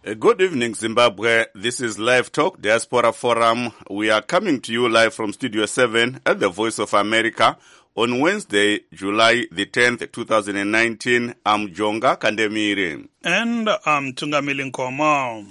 Good evening, Zimbabwe. This is Live Talk Diaspora Forum. We are coming to you live from Studio 7 at the Voice of America on Wednesday, July the 10th, 2019. I'm Jonga Kandemiri. And I'm Tungamili Nkomo.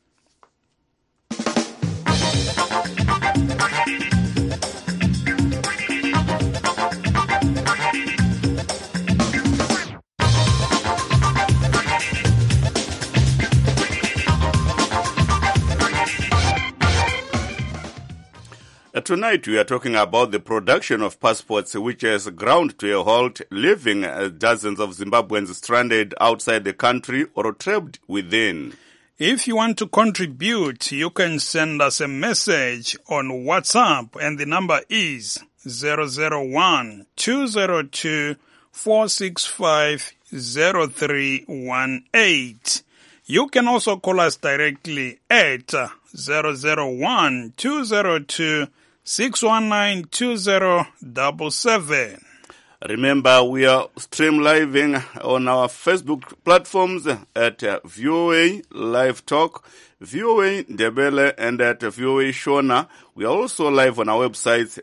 Tonight we are talking about the production of passports, which has ground to a halt, leaving dozens of Zimbabweans stranded outside the country or trapped within. If you want to contribute, you can send us a message on WhatsApp, and the number is 001-202-465-0318. You can also call us directly at 001-202-619-2077. Remember, we are stream living on our Facebook platforms at VOA Live Talk, VOA Ndebele, and at VOA Shona. We are also live on our websites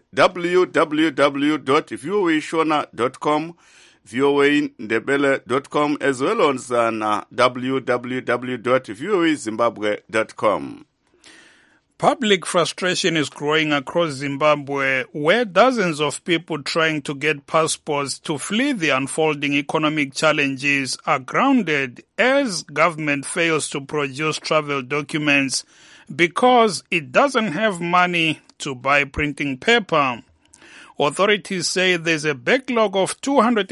www.voashona.com, voandebele.com, as well as on www.voazimbabwe.com. Public frustration is growing across Zimbabwe, where dozens of people trying to get passports to flee the unfolding economic challenges are grounded as government fails to produce travel documents because it doesn't have money to buy printing paper. Authorities say there's a backlog of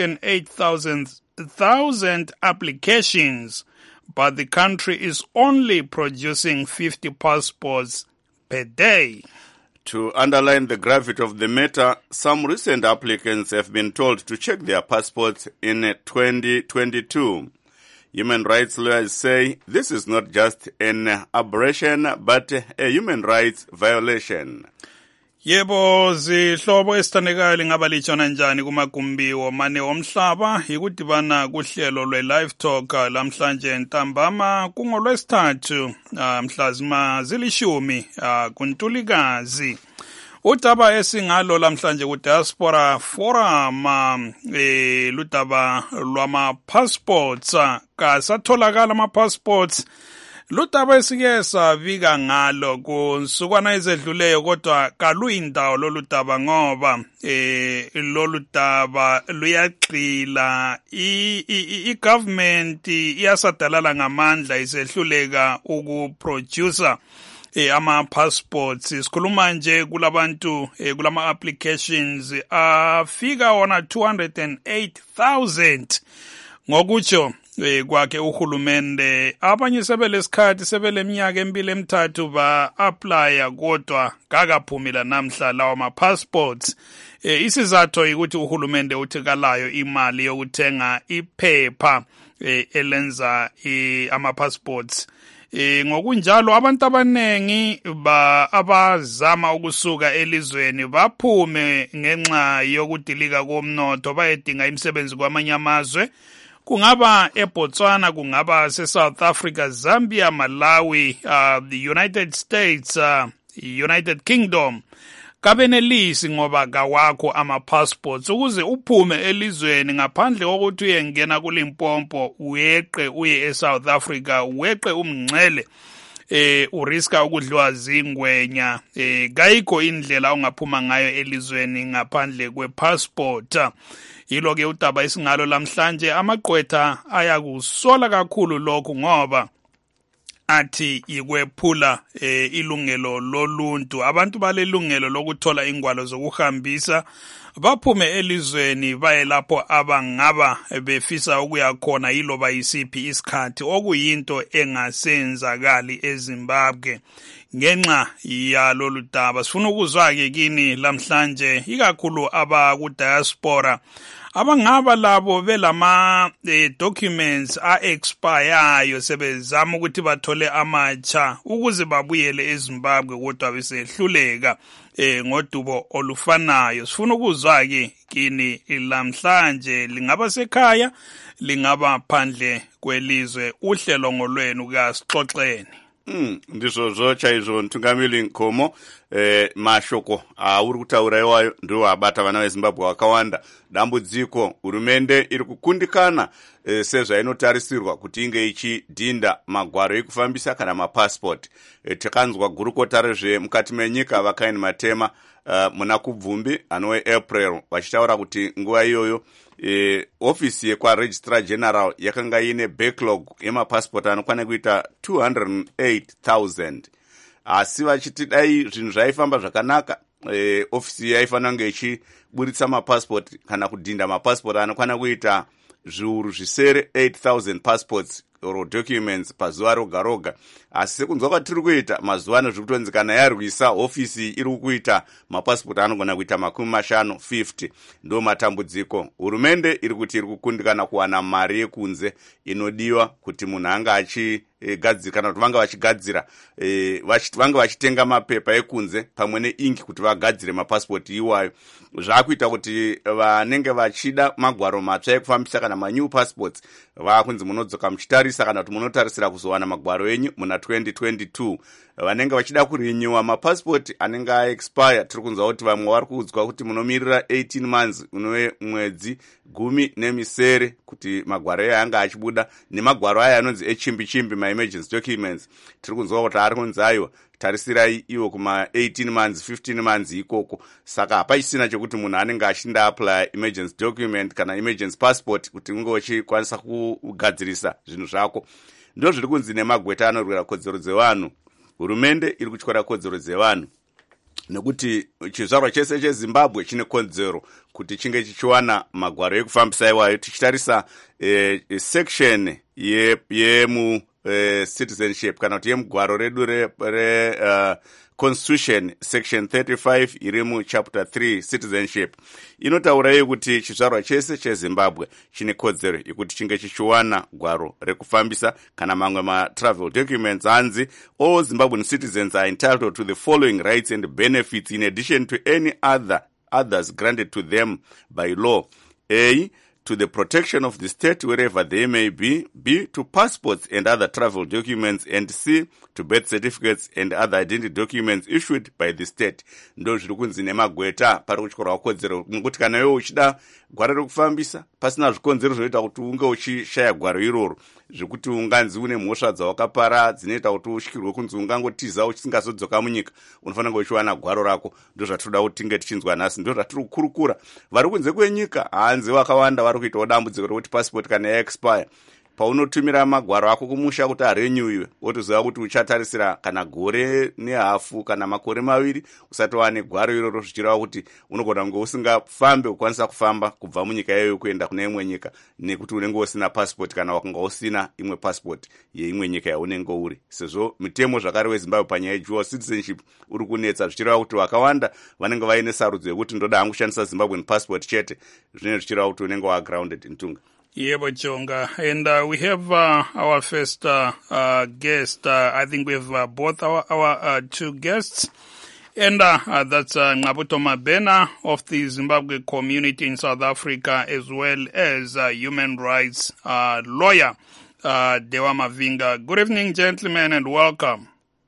208,000 applications, but the country is only producing 50 passports per day. To underline the gravity of the matter, some recent applicants have been told to check their passports in 2022. Human rights lawyers say this is not just an aberration, but a human rights violation. Yebo zihlobo esithandekayo lingabalishana njani kumagumbi womane womhlaba ikudibana kuhlelo lwe-Live Talk lamhlanje ntambama kungolwesithathu mhlazima zilishumi kuNtulikazi. Udaba esingalo lamhlanje ku-Diaspora Forum ludaba lwama-passports kasatholakala ama-passports. Ludaba esike savika ngalo kunsukwana ezedluleyo kodwa kaluyindawo loludaba ngoba lolu daba luyagxila i-government iyasadalala ngamandla isehluleka ukuproducer ama-passports. Sikhuluma nje kulabantu kulama applications afika wona 208,000 ngokutsho kwakhe uhulumende. Abanye sebelesikhathi sebeleminyaka emibili emithathu ba-applya kodwa kakaphumila namhla lawa ma-passports. Isizathu ukuthi uhulumende uthi kalayo imali yokuthenga iphepha elenza ama-passports. Ngokunjalo abantu abanengi abazama ukusuka elizweni baphume ngenxa yokudilika komnotho bayedinga imisebenzi kwamanye amazwe. Kungaba eBotswana, kungaba se-South Africa, Zambia, Malawi, the United States, United Kingdom. Kabenelisi ngoba kawakho ama-passports ukuze uphume elizweni ngaphandle kokuthi uyengena kuLimpopo uyeqe uye eSouth Africa uyeqe umngcele uriska ukudliwa zingwenya. Kayikho indlela ongaphuma ngayo elizweni ngaphandle kwe-passport. Yilo ke udaba esingalo lamhlanje amaqwetha ayakusola kakhulu lokhu ngoba athi ikwephula ilungelo loluntu. Abantu balelungelo lokuthola ingwalo zokuhambisa baphume elizweni baye lapho abangaba befisa ukuya khona yiloba yisiphi isikhathi, okuyinto engasenzakali eZimbabwe ngenxa yalolu daba. Sifuna ukuzwa-ke kini lamhlanje ikakhulu abaku-diaspora abangaba labo belama documents a-expireyo sebezama ukuthi bathole amatsha ukuze babuyele eZimbabwe kodwa besehluleka ngodubo olufanayo. Sifuna ukuzwa ke kini lamhlanje, lingaba sekhaya lingaba phandle kwelizwe, uhlelo ngolwenu kasixoxeni. Ndizvo chaizvo Ntungamiri Nkomo. Mashoko auri kutaura iwayo ndiwo abata vana veZimbabwe vakawanda. Dambudziko, hurumende iri kukundikana sezvainotarisirwa kuti inge ichidhinda magwaro ekufambisa kana mapasipoti. Takanzwa gurukota rezvemukati menyika vakaini Matema muna kubvumbi April vachitaura kuti nguva iyoyo ofisi yekwaregistrar general yakanga ine backlog yemapasipoti anokwana kuita 208,000. Asi vachiti dai zvinhu zvaifamba zvakanaka, ofisi yaifanira kunge ichiburitsa mapasipoti kana kudhinda mapasipoti anokwana kuita zviuru zvisere 8,000 passports or documents pazuva roga roga. Asi sekunzwa kwatiri kuita mazuva ano zviri kutonzi kana yarwisa ofisi iri kuita mapasipoti anogona kuita 50. Ndo matambudziko. Hurumende iri kuti iri kukundikana kuwana mari yekunze inodiwa kuti munhu anga achigadzira kana kuti vanga vachigadzira vanga vachitenga mapepa ekunze pamwe neingi kuti vagadzire mapasipoti iwayo. Zvakuita kuti vanenge vachida magwaro matsva ekufambisa kana manew passports vakunzi munodzoka muchitarisa kana kuti munotarisira kuzowana magwaro enyu muna 2022. Vanenge vachida kurenewa mapasipoti anenge aexpire, tiri kunzwa kuti vamwe vari kuudzwa kuti munomirira 18 months, unove mwedzi 10 kuti magwaro aya anga achibuda, nemagwaro aya anonzi echimbi ma emergency documents. Tiri kunzwa kuti ari kunzi aiwa tarisirai iwo kuma 18 months 15 months ikoko. Saka hapachisina chekuti munhu anenge achinda apply emergency document kana emergency passport kuti unge uchikwanisa kugadzirisa zvinhu zvako. Ndo zviri kunzi nemagweta anorwira kodzero dzevanhu. Hurumende iri kutyora kodzero dzevanhu nekuti chizvarwa chese cheZimbabwe chine kodzero kuti chinge chichiwana magwaro ekufambisa iwayo. Tichitarisa section yemu citizenship kana kuti yemugwaro redu re constitution section 35 iri muchapter 3 citizenship inotaura kuti chizvarwa chese cheZimbabwe chine kodzero yekuti chinge chichiwana gwaro rekufambisa kana mamwe ma-travel documents. Hanzi all Zimbabwean citizens are entitled to the following rights and benefits in addition to any others granted to them by law. A, to the protection of the state wherever they may be. B, to passports and other travel documents. And C, to birth certificates and other identity documents issued by the state. Ndo zviri kunzi nemagweta pari kutyora kodzero nekuti kana iwe uchida gwaro rekufambisa pasina zvikonzero zvinoita kuti unge uchishaya gwaro iroro, zvekuti unganzi une mhosva dzawakapara dzinoita kuti ushikirwe kunzi ungangotiza uchisingazodzoka munyika, unofanira kunge uchiwana gwaro rako. Ndo zvatinoda kuti tinge tichinzwa nhasi, ndo zvatiri kukurukura. Vari kunze kwenyika hanzi vakawanda vari kuitawo dambudziko rekuti passport kana yaexpire, paunotumira magwaro ako kumusha kuti arenyuiwe wotoziva kuti uchatarisira kana gore nehafu kana makore 2 usati wane gwaro iroro, zvichireva kuti unogona kunge usingafambe kukwanisa kufamba kubva munyika iyoyo kuenda kune imwe nyika nekuti unenge usina passport kana wakanga usina imwe passport yeimwe nyika yaunenge uri. Sezvo mitemo zvakare weZimbabwe panyaya yedual citizenship uri kunetsa, zvichireva kuti vakawanda vanenge vaine sarudzo yekuti ndoda hangu kushandisa Zimbabwean passport chete, zvine zvichireva kuti unenge wagrounded Ntunga. Yebo Jonga, and we have our first guest. I think we have both our two guests, and that's Ngqabutho Mabhena of the Zimbabwe community in South Africa, as well as human rights lawyer Dewa Mavinga. Good evening, gentlemen, and welcome.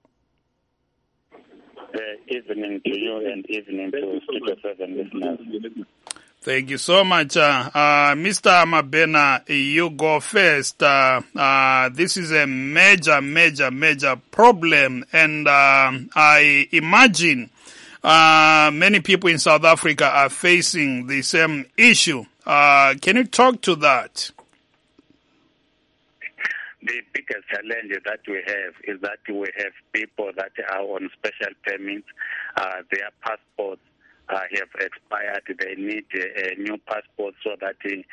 Evening to you and evening to Studio 7 listeners. Thank you so much. Mr. Mabhena, you go first. This is a major problem, and I imagine many people in South Africa are facing the same issue. Can you talk to that? The biggest challenge that we have is that we have people that are on special permits. Their passports have expired. They need a new passport so that they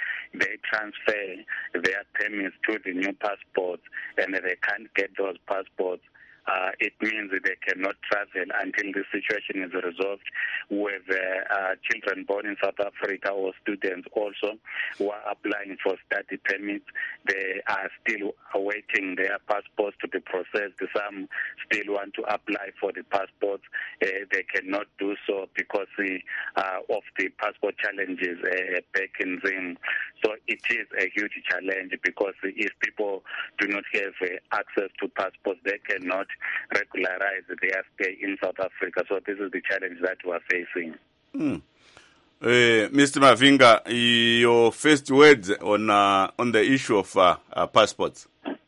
transfer their permits to the new passports, and they can't get those passports it means that they cannot travel until the situation is resolved. With children born in South Africa or students also who are applying for study permits, they are still awaiting their passports to be processed. Some still want to apply for the passports. They cannot do so because of the passport challenges back in Zim. So it is a huge challenge because if people do not have access to passports, they cannot regularize their stay in South Africa. So this is the challenge that we are facing. Mr. Mavinga, your first words on the issue of passports.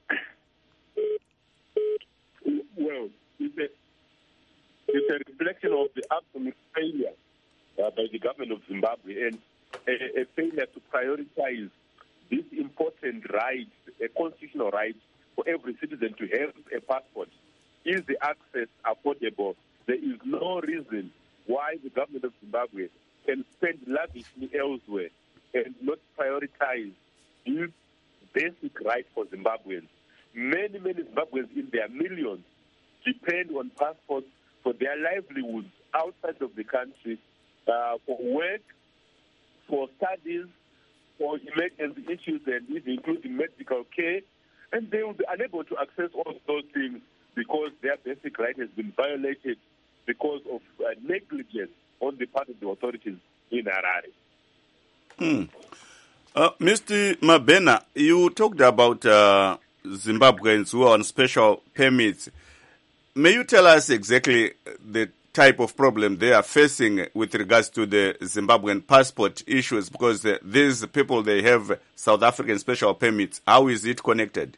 Well, it's a reflection of the absolute failure by the government of Zimbabwe and a failure to prioritize this important right, a constitutional right for every citizen to have a passport. Is the access affordable? There is no reason why the government of Zimbabwe can spend lavishly elsewhere and not prioritize this basic right for Zimbabweans. Many Zimbabweans in their millions depend on passports for their livelihoods outside of the country, for work, for studies, for emergency issues, and even including medical care, and they will be unable to access all those things because their basic right has been violated because of negligence on the part of the authorities in Harare. Mr. Mabena, you talked about Zimbabweans who are on special permits. May you tell us exactly the type of problem they are facing with regards to the Zimbabwean passport issues? Because these people, they have South African special permits. How is it connected?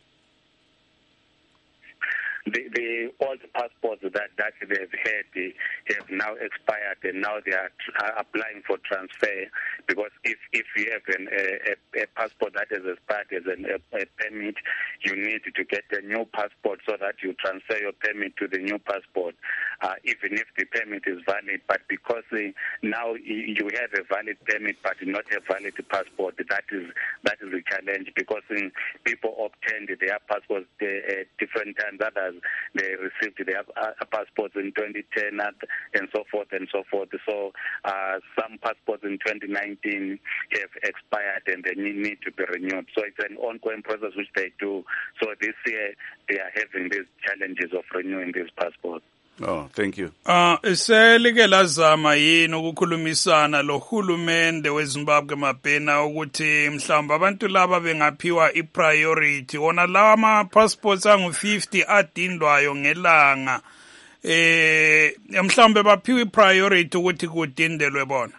All the passports that they've had have now expired, and now they are applying for transfer. Because if you have a passport that has expired as a permit, you need to get a new passport so that you transfer your permit to the new passport, even if the permit is valid. But because now you have a valid permit but not a valid passport, that is the challenge. Because people obtained their passports at different times. Others, they received their passports in 2010 and so forth and so forth. So some passports in 2019 have expired and they need to be renewed. So it's an ongoing process which they do. So this year they are having these challenges of renewing these passports. Oh, thank you. Selike lazama yini ukukhulumisana lohulumende weZimbabwe Mabena ukuthi mhlawumbe abantu laba bengaphiwa ipriority wona lawa ama passports angu-50 adindwayo ngelanga mhlawumbe baphiwa ipriority ukuthi kudindelwe bona.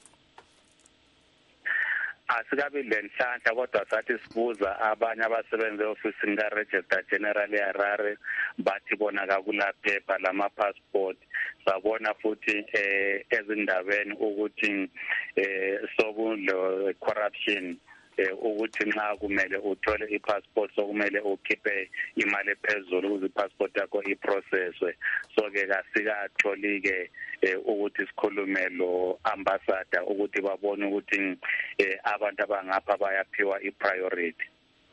Asikabi lenhlanhla kodwa sathi sibuza abanye abasebenza e-ofisini ka-Register General eHarare bathi bona kakulaphepha lama-passport. Sabona futhi ezindabeni ukuthi sokulo corruption ukuthi nxa kumele uthole i-passport sokumele ukhiphe imali ephezulu ukuze i-passport yakho iprocesswe. So-ke kasikatholi-ke ukuthi sikhulume lo ambassador ukuthi babone ukuthi abantu abangapha bayaphiwa i-priority.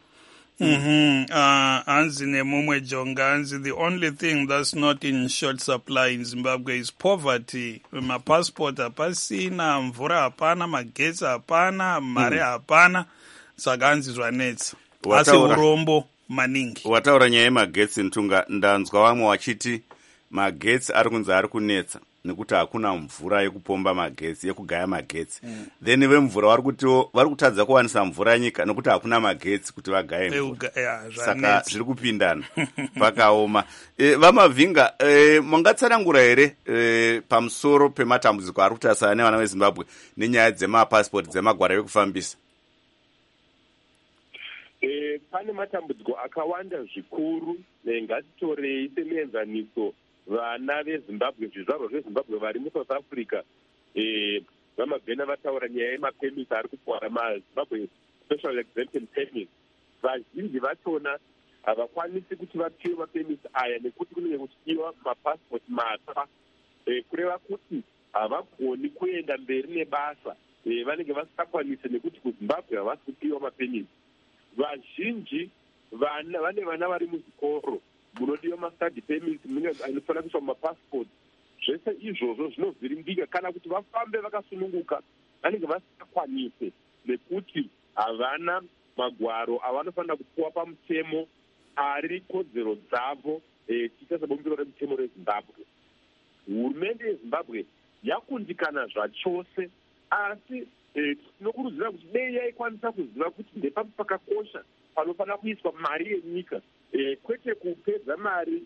Anzi Nemumwe Jonga, Anzi, the only thing that's not in short supply in Zimbabwe is poverty. Ma-passport hapasina, mvura hapana, magetsi hapana, mare hapana, saka anzi zvanetsa. Asi urombo maningi. Wataura nyaya yemagetsi Ntunga, ndanzwa vamwe vachiti magetsi ari kunzi ari kunetsa nekuti hakuna mvura yekupomba magetsi, yekugaya magetsi. Then vemvura vari kutadza kuwanisa mvura nyika nekuti hakuna magetsi kuti vagaye mvura. Saka zviri kupindana pakaoma. Vamavhinga, mangatsanangura here pamusoro pematambudziko ari kutarisana nevana veZimbabwe nenyaya dzemapasipoti dzemagwara ekufambisa? Pane matambudziko akawanda zvikuru. Ngatitorei semuenzaniso vana veZimbabwe, zvizvarwa zveZimbabwe vari muSouth Africa. Vamabhena vataura nyaya yemapemisi ari kupwara maZimbabwe special exemption permit. Vazhinji vachona havakwanisi kuti vapiwe mapemisi aya nekuti kunenge kuchidiwa mapassport matsva, kureva kuti havagoni kuenda mberi nebasa, vanenge vasingakwanisi nekuti kuZimbabwe havasi kupiwa mapemisi. Vazhinji vane vana vari muzvikoro munodiwa mastudy permits, anofanira kuiswa mumapassport. Zvese izvozvo zvinovhiringika kana kuti vafambe vakasununguka vanenge vasingakwanise, nekuti havana magwaro avanofanira kupuwa pamutemo ari kodzero dzavo tiita sebumbiro remutemo reZimbabwe. Hurumende yeZimbabwe yakundikana zvachose, asi tinokurudzira kuti dei yaikwanisa kuziva kuti ndepapo pakakosha panofanira kuiswa mari yenyika, kwete kupedza mari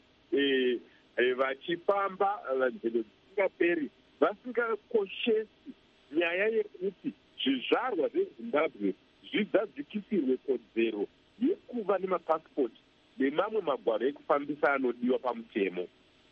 vachifamba nzendo dzisingaperi vasingakoshesi nyaya yekuti zvizvarwa zveZimbabwe zvidzadzikisirwe kodzero yekuva nemapasipoti nemamwe magwaro ekufambisa anodiwa pamutemo.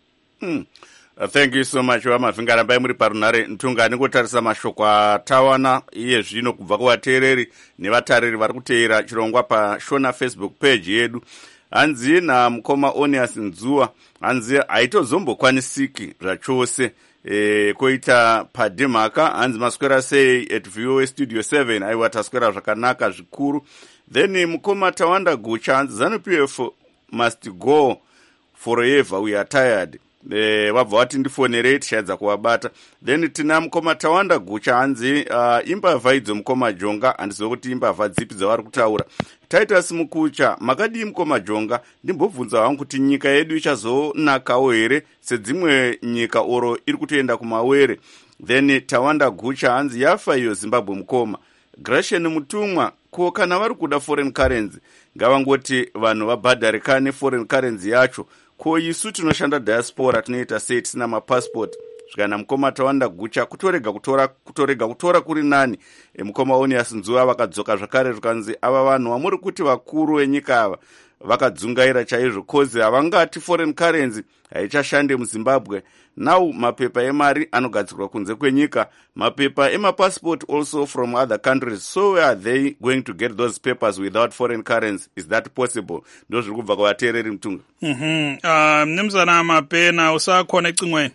Thank you so much Wamavhinga. Rambai muri parunhare Ntunga. Ningotarisa mashoko atawana iye zvino kubva kuvateereri nevatariri vari kuteera chirongwa paShona Facebook page yedu. Hanzi naMukoma Onias Nzuwa, hanzi haitozombokwanisiki zvachose. Koita Padimaka, hanzi maswera sei at VOA Studio 7, aiwa taswera zvakanaka zvikuru. Then Mukoma Tawanda Gucha, hanzi ZANU-PF must go forever, we are tired. Wabva wati ndifonerei tichaedza kuvabata. Then tina Mukoma Tawanda Gucha, hanzi imbavha idzo Mukoma Jonga, handiziva kuti imbavha dzipi dzavari kutaura. Titus Mukucha, makadii Mukoma Jonga? Ndimbobvunza hangu kuti nyika yedu ichazonakawo here sedzimwe nyika oro iri kutoenda kumawere. Then Tawanda Gucha, hanzi yafa iyo Zimbabwe Mukoma. Gratian Mutumwa, ko kana vari kuda foreign currency ngavangoti vanhu vabhadharikane foreign currency yacho, ko isu tinoshanda diaspora tinoita sei tisina mapassport? Zvikana Mukoma Tawanda Gucha, kutorega kutora kuri nani. Mukoma Onias Nzuwa vakadzoka zvakare zvikanzi ava vanhu vamuri kuti vakuru venyika ava vakadzungaira chaizvo, kozi havangati foreign currency haichashande muZimbabwe. Now mapepa emari anogadzirwa kunze kwenyika, mapepa emapassport also from other countries. So where are they going to get those papers without foreign currency? Is that possible? Ndo zviri kubva kuvateereri Mtunga. Mnumzana Mapena usakhona ecingweni.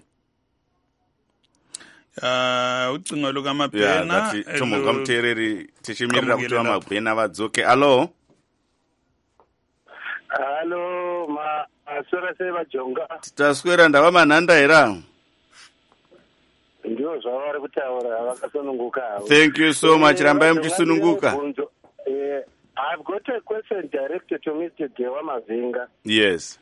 Ucingo lukaMapena. Tomonga muteereri tichimirira kuti vaMapena vadzoke. Hello. Hello, maswera sei vaJonga? Taswera ndava manhanda here. Ndio zvavari kutaura vakasununguka. Thank you so much. Rambai muchisununguka. I've got a question directed to Mr. Dewa Mavinga. Yes.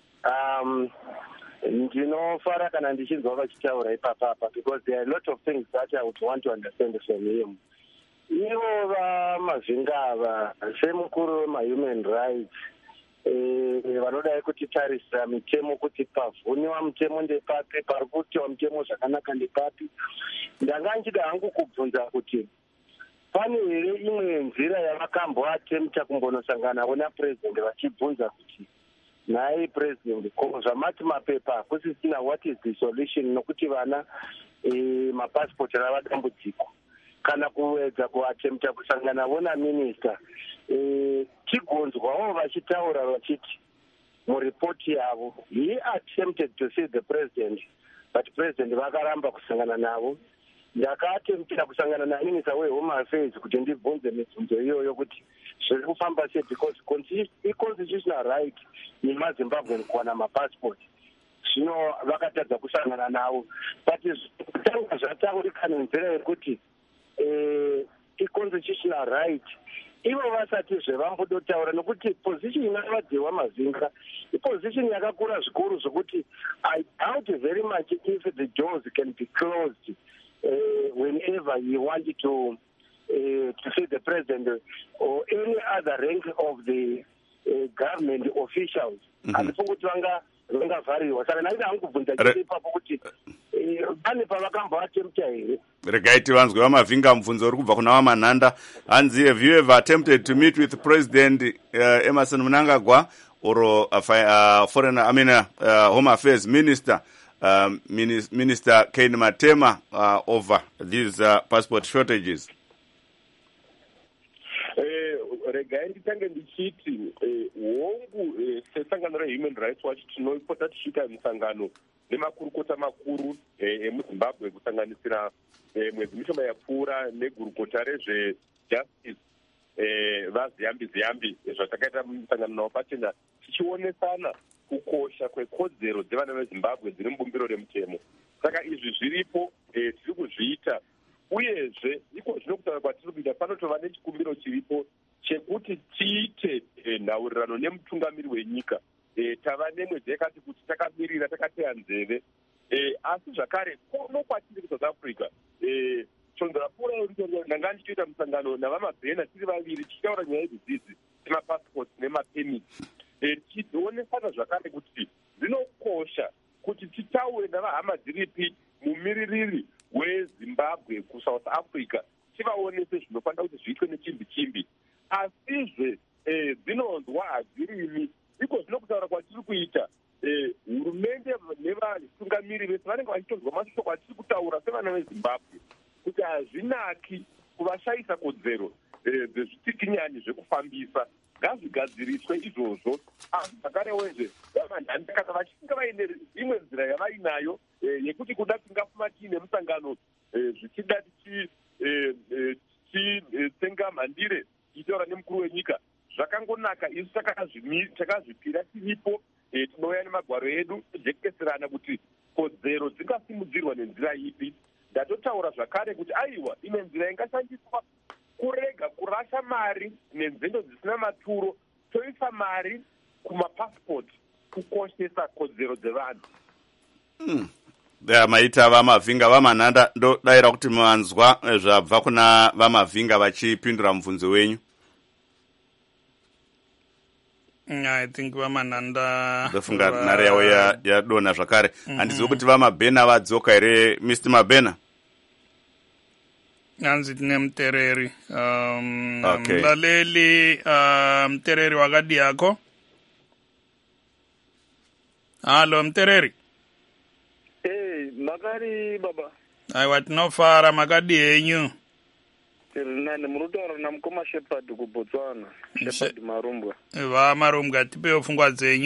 Ndinofara kana ndichinzwa vachitaura ipapa because there are a lot of things that I would want to understand from him. Ivo vaMavinga ava semukuru wema-human rights vanodai kutitarisa mitemo kuti pavhuniwa mutemo ndepapi, pari kutiwa mutemo zvakanaka ndepapi. Ndanga nchida hangu kubvunza kuti pane here imwe nzira yavakamboatemta kumbonosanganawo napresident vachibvunza kuti nhai president, ko zvamati mapepa hakusisina, what is the solution? Nokuti vana mapasipoti rava dambudziko. Kana kuwedza kuatemta kusanganawo naminista, tigonzwawo vachitaura vachiti muripoti yavo he attempted to see the president but president vakaramba kusangana navo. Ndakaatemtira kusangana naminista wehome affairs kuti ndibvunze mibvunzo iyoyo kuti zviri kufamba sei, because i-constitutional right yemaZimbabwe kuwana mapassport. Zvino vakatadza kusangana navo, but tanga zvataurika nenzira yekuti i-constitutional right ivo vasati zvevambodotaura, nokuti position inavadziwa Mavinga iposition yakakura zvikuru zvokuti I doubt very much if the doors can be closed whenever you want to see the president or any other rank of the government officials. Handifungi kuti vangavharirwa. Saka ndaida hangu kubvunza chete ipapo kuti pane pavakamboatemta here. Regai tivanzwe vaMavinga mubvunzo uri kubva kuna vaManhanda. Hanzi, have you ever attempted to meet with President Emmerson Mnangagwa or Home Affairs Minister Minister Kane Matema over these passport shortages? Regai nditange ndichiti hongu sesangano reHuman Rights Watch tinopota tichiita misangano nemakurukota makuru emuZimbabwe kusanganisira mwedzi mishoma yapfuura negurukota rezvejustice vaZiyambi zvatakaita musangano navo pachena tichionesana kukosha kwekodzero dzevana vezimbabwe dziri mubumbiro remutemo. Saka izvi zviripo tiri kuzviita, uyezve iko zvino kutaura kwatiri kuita panotova nechikumbiro chiripo chekuti tiite nhaurirano nemutungamiri wenyika. Tava nemwedzi yakati kuti takamirira takateya nzeve, asi zvakare nokwatiri kuSouth Africa chonzora pfuura ndanga ndichitoita musangano navamabhena tiri vaviri tichitaura nyaya idzi dzemapasipoti nemapemiti. Tichionesana zvakare kuti zvinokosha kuti titaure navahama dziripi mumiririri weZimbabwe kuSouth Africa, tivaonese zvinofanira kuti zviitwe nechimbi chimbi, asizve dzinonzwa hadzirimi. Iko zvinokutaura kwatiri kuita, hurumende nevatungamiri vese vanenge vachitonzwa mashoko atiri kutaura sevana veZimbabwe kuti hazvinaki kuvashayisa kodzero dzezvitikinyani zvekufambisa. Ngazvigadziriswe izvozvo, asi zvakarewezve vamanhani kana vachinge vaine imwe nzira yavainayo yekuti kuda tingafuma tiine musangano zvichida tichitsenga mhandire tichitaura nemukuru wenyika, zvakangonaka. Isu takazvipira tiripo, tinouya nemagwaro edu tojekeserana kuti kodzero dzingasimudzirwa nenzira ipi. Ndatotaura zvakare kuti aiwa imwe nzira ingashandiswa kurega kurasha mari nenzendo dzisina maturo, toisa mari kumapasipoti kukoshesa kodzero dzevanhu. Maita vamavhinga vamanhanda ndodayira kuti manzwa zvabva kuna vamavhinga vachipindura mubvunzo wenyu. I think vamanhanda ndofunga nhare yavo yadonha zvakare. Handizivi kuti vamabhena vadzoka here, Mr. Mabhena? hanzi tine mutereri Okay. Mlaleli mutereri wakadi yako. Halo mutereri. Makari baba. Aiwa tinofara, makadi henyu. Tiri nani munotaura namukoma Shepherd kuBotswana. Shepherd Marumbwa. Marumbwa, tipewo pfungwa dzenyu.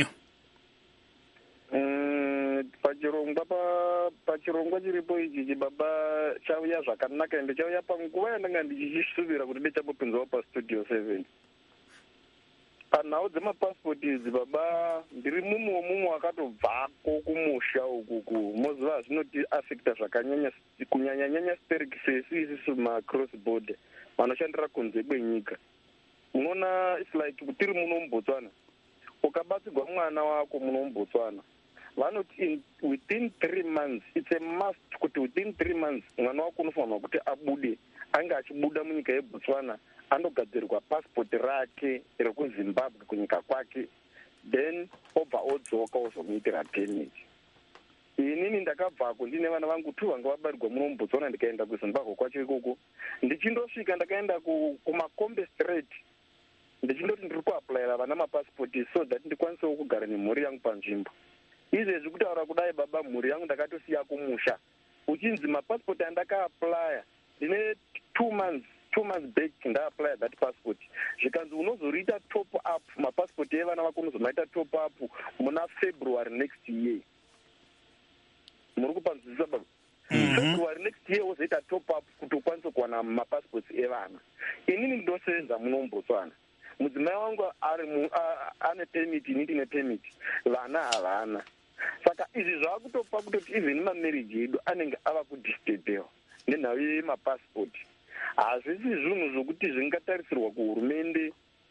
Pachirongwa chiripo ichi baba chauya zvakanaka, ende chauya panguva yandanga ndichisuvira kuti ndichambopinzawo pastudio 7. Panhau dzemapasipoti idzi baba ndiri mumwe akatobvako kumusha ukuku, moziva zvinoti afekta zvakanyanya, kunyanyanyanya sterikisesi isisu macross border vanoshandira kunze kwenyika. Unoona it's like tiri muno muBotswana, ukabatsirwa mwana wako muno muBotswana vanoti within 3 months, it's a must kuti within 3 months mwana wako unofanirwa kuti abude, ange achibuda munyika yeBotswana andogadzirirwa pasipoti rake rekuZimbabwe kunyika kwake, then obva odzoka ozomuitira permit. Inini ndakabvako ndine vana vangu 2 vanga vabarirwa muno muBotswana ndikaenda kuZimbabwe kwacho ikoko. Ndichindosvika ndakaenda kumakombe street ndichindoti ndiri kuaplayira vana mapasipoti so that ndikwanisewo kugara nemhuri yangu panzvimbo. Izvezvi kutaura kudai baba, mhuri yangu ndakatosiya kumusha. Uchinzi mapasipoti andakaaplaya ndine 2 months back ndaaplaya that passport. Zvikanzi unozoriita top up mapasipoti evana vako unozomaita top up muna February next year. Muri kupanzwisisa baba? February next year wozoita top up kuti ukwanise kuwana mapasipoti evana. Inini ndosenza muno muBotswana. Mudzimai wangu ane permit, inini ndine permit, vana havana. Saka izvi zvakutopa kutoti even mamarriage edu anenge ava kudisturbewa nenhau yemapasipoti. Hazvisi zvinhu zvokuti zvingatarisirwa kuhurumende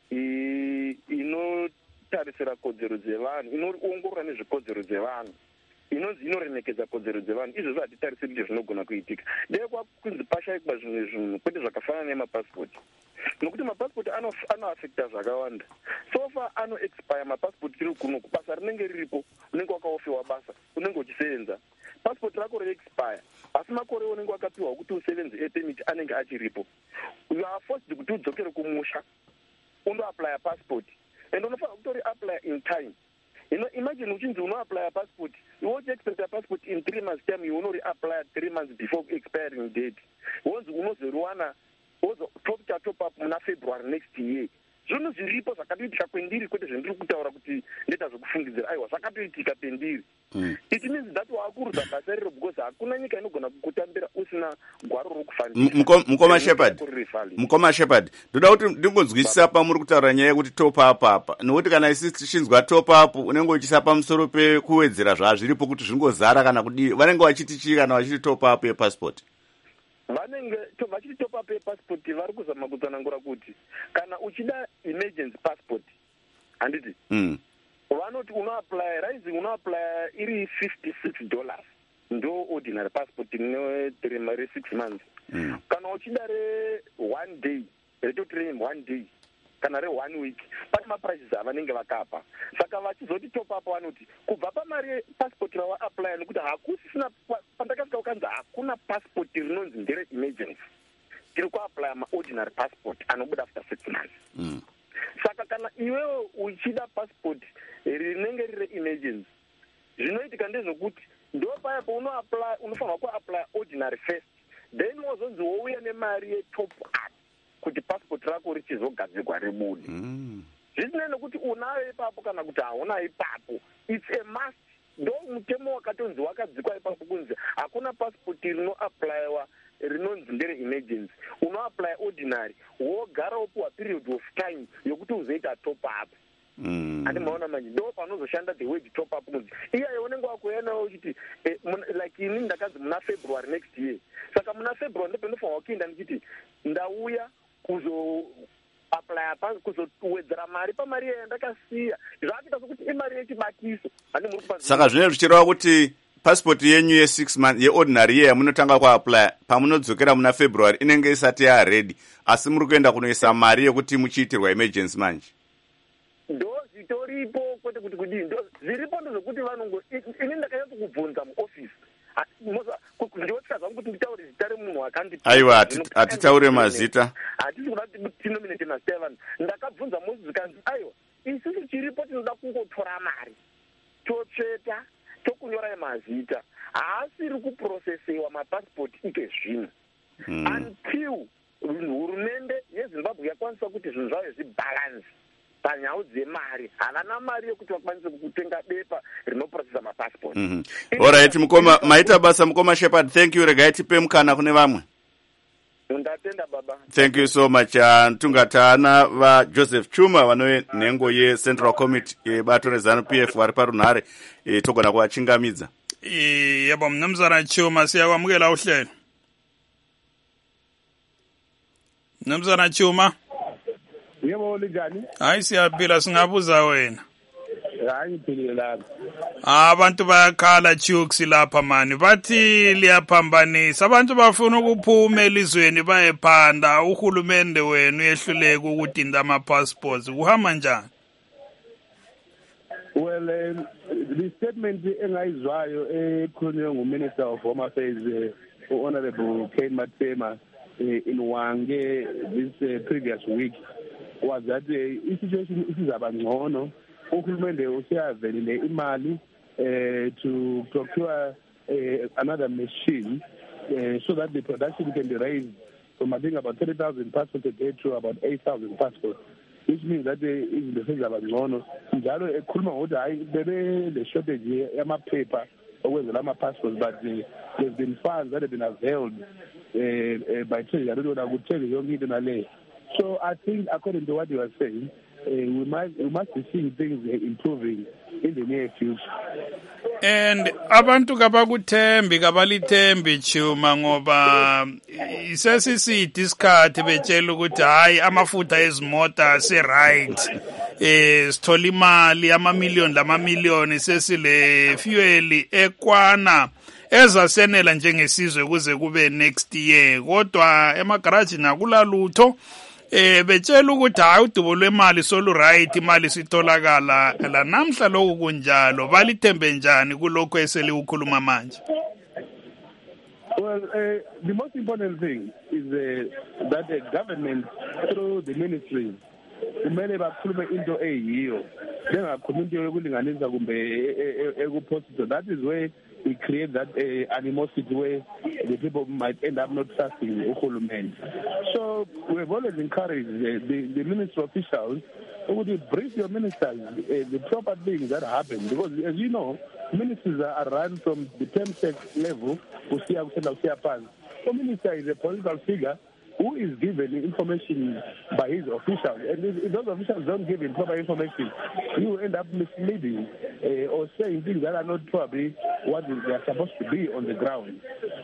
inotarisira kodzero dzevanhu, inoongorora nezvekodzero dzevanhu, inonzi inoremekedza kodzero dzevanhu. Izvozvo hatitarisiri kuti zvinogona kuitika. Dei kwakunzi pashayikwa zvimwe zvinhu kwete zvakafanana nemapasipoti, nokuti mapasipoti anoafekta zvakawanda. Sofa anoexpire mapasipoti tiri kuno, basa rinenge riripo, unenge wakaofiwa basa, unenge uchisevenza, pasipoti rako reexpire, asi makore unenge wakapiwa kuti usevenze epemiti anenge achiripo. You are forced kuti udzokere kumusha undoaplya pasipoti, and unofanira kutori apply in time. Imagine uchinzi unoaplya passport, you won't expect a passport in 3 months time, you only apply 3 months before expiring date. Once unozoriwana top up muna February next year, zvinhu zviripo zvakatoitika kwendiri kwete zvendiri kutaura kuti ndeta zvokufungidzira aiwa zvakatoitika pendiri. It means that waakurudza basa rero because hakuna nyika inogona kukutambira usina gwaro rokufambira. Mukoma Shepherd, ndoda kuti ndimbonzwisisa pamuri kutaura nyaya yekuti top up apa, nokuti kana isi tichinzwa top up unenge uchisa pamusoro pekuwedzera zvazviripo kuti zvingozara kana kudii, vanenge vachiti chii kana vachiti top up yepassport? Vanenge vachiti top up yepassport vari kuzama kutsanangura kuti kana uchida emergency passport handiti vanoti unoapply rising unoapply iri $56 ndo ordinary passport ine 6 months. Kana uchida re 1 day retoti re 1 day kana re 1 week pane maprices avanenge vakapa. Saka vachizoti top up vanoti kubva pamari passport rawa apply nekuti hakusisina pandakasvika ukanzi hakuna passport rinonzi ndere emergency tiri kuapply maordinary passport anobuda after 6 months. Saka kana iwewe uchida passport rinenge rire emergency zvinoitika ndezvokuti ndo paya paunoapply unofanirwa kuapply ordinary first then wozonzi wouya nemari yetop up kuti passport rako richizogadzirwa ribude. Zvisinei nekuti unayo ipapo kana kuti hauna ipapo, it's a must. Ndo mutemo wakatonzi wakadzikwa ipapo kunzi hakuna passport rinoapplywa rinonzi ndere emergency, unoapply ordinary wogara upuwa period of time yokuti uzoita top up. Andi maona manje ndo panozoshanda the wage top up kunzi iyaye unenge wakuyenawo uchiti like ini ndakanzi muna February next year. Saka muna February ndipo ndinofanirwa kuenda ndichiti ndauya kuzo apply apa kuzowedzera mari pamari yandakasiya. Zvakuita sokuti imari yechibakiso. Saka zvine zvichireva kuti passport yenyu ye6 months yeordinary year yamunotanga kuapply pamunodzokera muna February inenge isati yaready, asi muri kuenda kunoisa mari yekuti muchiitirwa emergency manje. Ndo zvitoripo kwete kuti kudii, ndo zviripo ndozvokuti vanongo ini ndakanyatsa kubvunza muoffice ndiotsika kuti nditaure zita remunhu wakandipa. Aiwa, hatitaure mazita, hatisi kuda kuti tinominate ma7. Ndakabvunza Moses kanzi aiwa isusu chiripo tinoda kungotora mari totsveta tokunyora mazita, haasiri kuprosesewa mapassport ike zvino until hurumende yeZimbabwe yakwanisa kuti zvinhu zvayo zvibalance panyau dzemari. Havana mari yekuti vakwanise kutenga bepa rinoprocessa mapassport. Alright, maita basa Mukoma Shepherd, thank you. Regai tipe mukana kune vamwe. Ndatenda baba. Thank you so much. Tungatana va Joseph Chuma vanoe nhengo ye Central Committee yebato reZANU-PF vari parunhare togona kuachingamidza. Yebo mnumzana Chuma siyakwamukela uhlelo. Mnumzana Chuma. Yebo linjani? Hayi siyaphila, singabuza wena. Hayi ngiphilile lapha. Abantu bayakhala jokes lapha mani, bathi liyaphambanisa. Abantu bafuna ukuphuma elizweni bayephanda, uhulumende wenu uyehluleka ukudinda ama-passports. Kuhamba njani? Well, the statement engayizwayo ekhulunywe nguMinister of Home Affairs Honorable Kane Matema in Hwange this previous week was that i-situation isizaba ngcono. Uhulumende useyavelile imali to procure another machine so that the production can be raised from I think about 30,000 passports a day to about 8,000 passports, which means that izinto sezaba ngcono. Njalo ekhuluma ngokuthi hayi bebe le shortage yamaphepha okwenzela ama-passports, but there's been funds that have been availed by Treasury. I don't know that would tell you yonke into nale. So I think according to what you are saying, we must be seeing things improving in the near future. And abantu kabakuthembi kabalithembi Chuma ngoba isesiside isikhathi betshela ukuthi hayi amafutha ezimota se right sithola imali amamiliyoni sesile fuel ekwana ezasenela njengesizwe kuze kube next year, kodwa emagarage nakulalutho betshela ukuthi hayi udubo lwemali solu right, imali sitholakala la namhla lokhu kunjalo. Balithembe njani kulokho eseli ukhuluma manje? Well, the most important thing is that the government through the ministry kumele bakhulume into eyiyo bengakhulumi into yokulinganisa kumbe ekupositive. That is where we create that animosity where the people might end up not trusting uhulumende. So we've always encouraged the ministry officials to brief your ministers the proper things that happen, because as you know, ministries are run from the PEMSEC level to see. So minister is a political figure who is given information by his officials, and if those officials don't give him proper information, he will end up misleading or saying things that are not probably what they are supposed to be on the ground.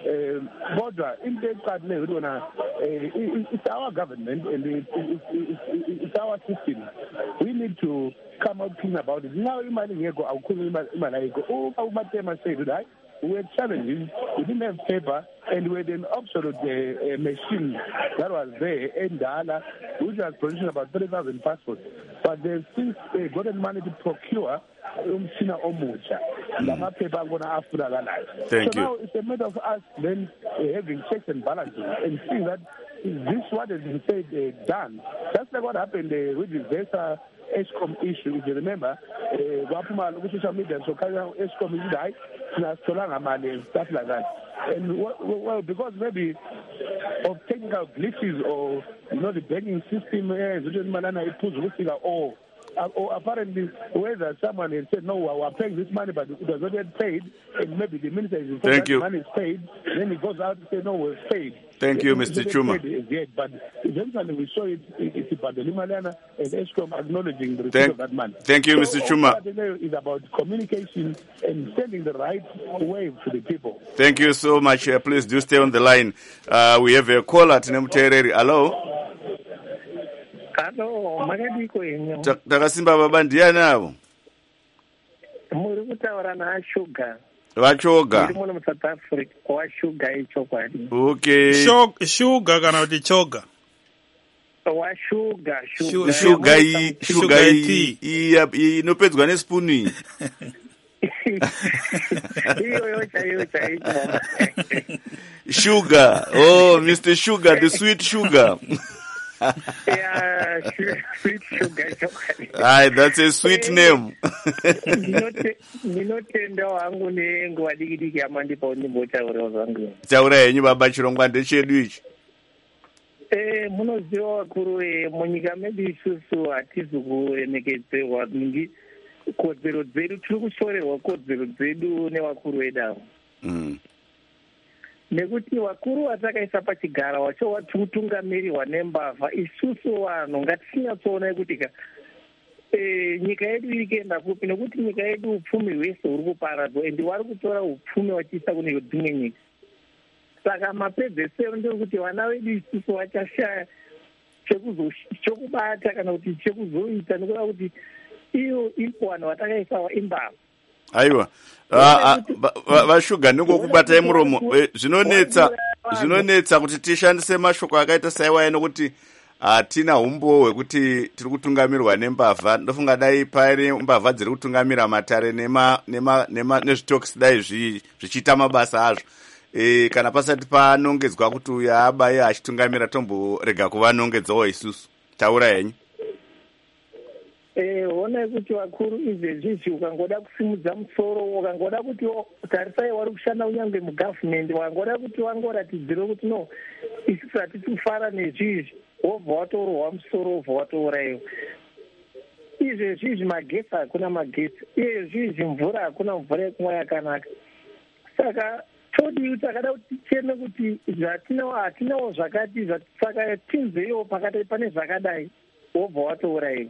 It's our government and it's our system. We need to come out clean about it. Now, we had challenges. We didn't have paper, and we had an obsolete machine that was there in Dala, which was producing about 30,000 passports. But they've since gotten money to procure umshina omutsha. Thank so you. now it's a matter of us then having checks and balances and seeing that is this what has been said done. That's like what happened with the VESA ESCOM issue. If you remember, social media, so ESCOM is right, and stuff like that. And well, because maybe of technical glitches or the banking system, or apparently whether someone has said, no, we're paying this money, but it was not yet paid, and maybe the minister is informed that the money is paid, then he goes out and says, no, we've paid. Thank you, Mr. Chuma. But eventually we saw it's about the Limalana and ESCOM acknowledging the receipt of that money. Thank you, Mr. Chuma. It's about communication and sending the right wave to the people. Thank you so much. Please do stay on the line. We have a caller, Tinemutereri. Hello? Hello, makadiko yenyu. Takasimba baba ndiani avo? Muri kutaura naShuga. Vachoga. Muri muno muSouth Africa waShuga ichokwadi. Okay. Shuga kana kuti choga? WaShuga. Shuga iyi inopedzwa nespuni. Sugar. Oh, Mr. Sugar, the sweet sugar. Yeah, sweet sugar. Aye, that's a sweet name. Ndinotenda wangu nenguva diki yamandipa ndimbotaura zvangu. Taura henyu baba, chirongwa ndechedu ichi. Munoziva vakuru munyika medu isusu hatizi kuremekedzerwa ningi kodzero dzedu, tiri kushorerwa kodzero dzedu nevakuru vedu avo. Nekuti vakuru vatakaisa pachigara wacho vatiri kutungamirirwa nembavha, isusu vanhu ngatichinyatsoona kuti nyika yedu iri kuenda kupi, nekuti nyika yedu upfumi hwese huri kuparadzwa ende vari kutora upfumi vachiisa kune dzimwe nyika. Saka mapedzesero ndekuti vana vedu isusu vachashaya chokubata kana kuti chekuzoita, nekuda kuti iyo ipo vanhu vatakaisawa imbavha. Aiwa. Vashuga ndingokubatai muromo. Zvinonetsa kuti tishandise mashoko akaita saiwa nokuti hatina umbo hwekuti tiri kutungamirwa nembavha. Ndofunga dai pari mbavha dziri kutungamira matare nezvitokisi dai zvichiita mabasa azvo. Kana pasati panongedzwa kuti uyo abaye achitungamira tomborega kuvanongedzawo isusu. Taura henyu. Ona kuti vakuru izvezvizvi ukangoda kusimudza musoro, ukangoda kuti tarisai vari kushanda kunyange mugavhmendi, ukangoda kuti vangoratidzire kuti no isusu hatisi kufara nezvizvi, wobva watorwa musoro, wobva watouraiwa. Izvezvizvi magesi hakuna magesi, izvezvizvi mvura hakuna mvura yekumwa yakanaka. Saka todiwi takada kuti ticheme kuti hatinawo zvakati, saka tinzeiwo pakati pane zvakadai, wobva watouraiwa.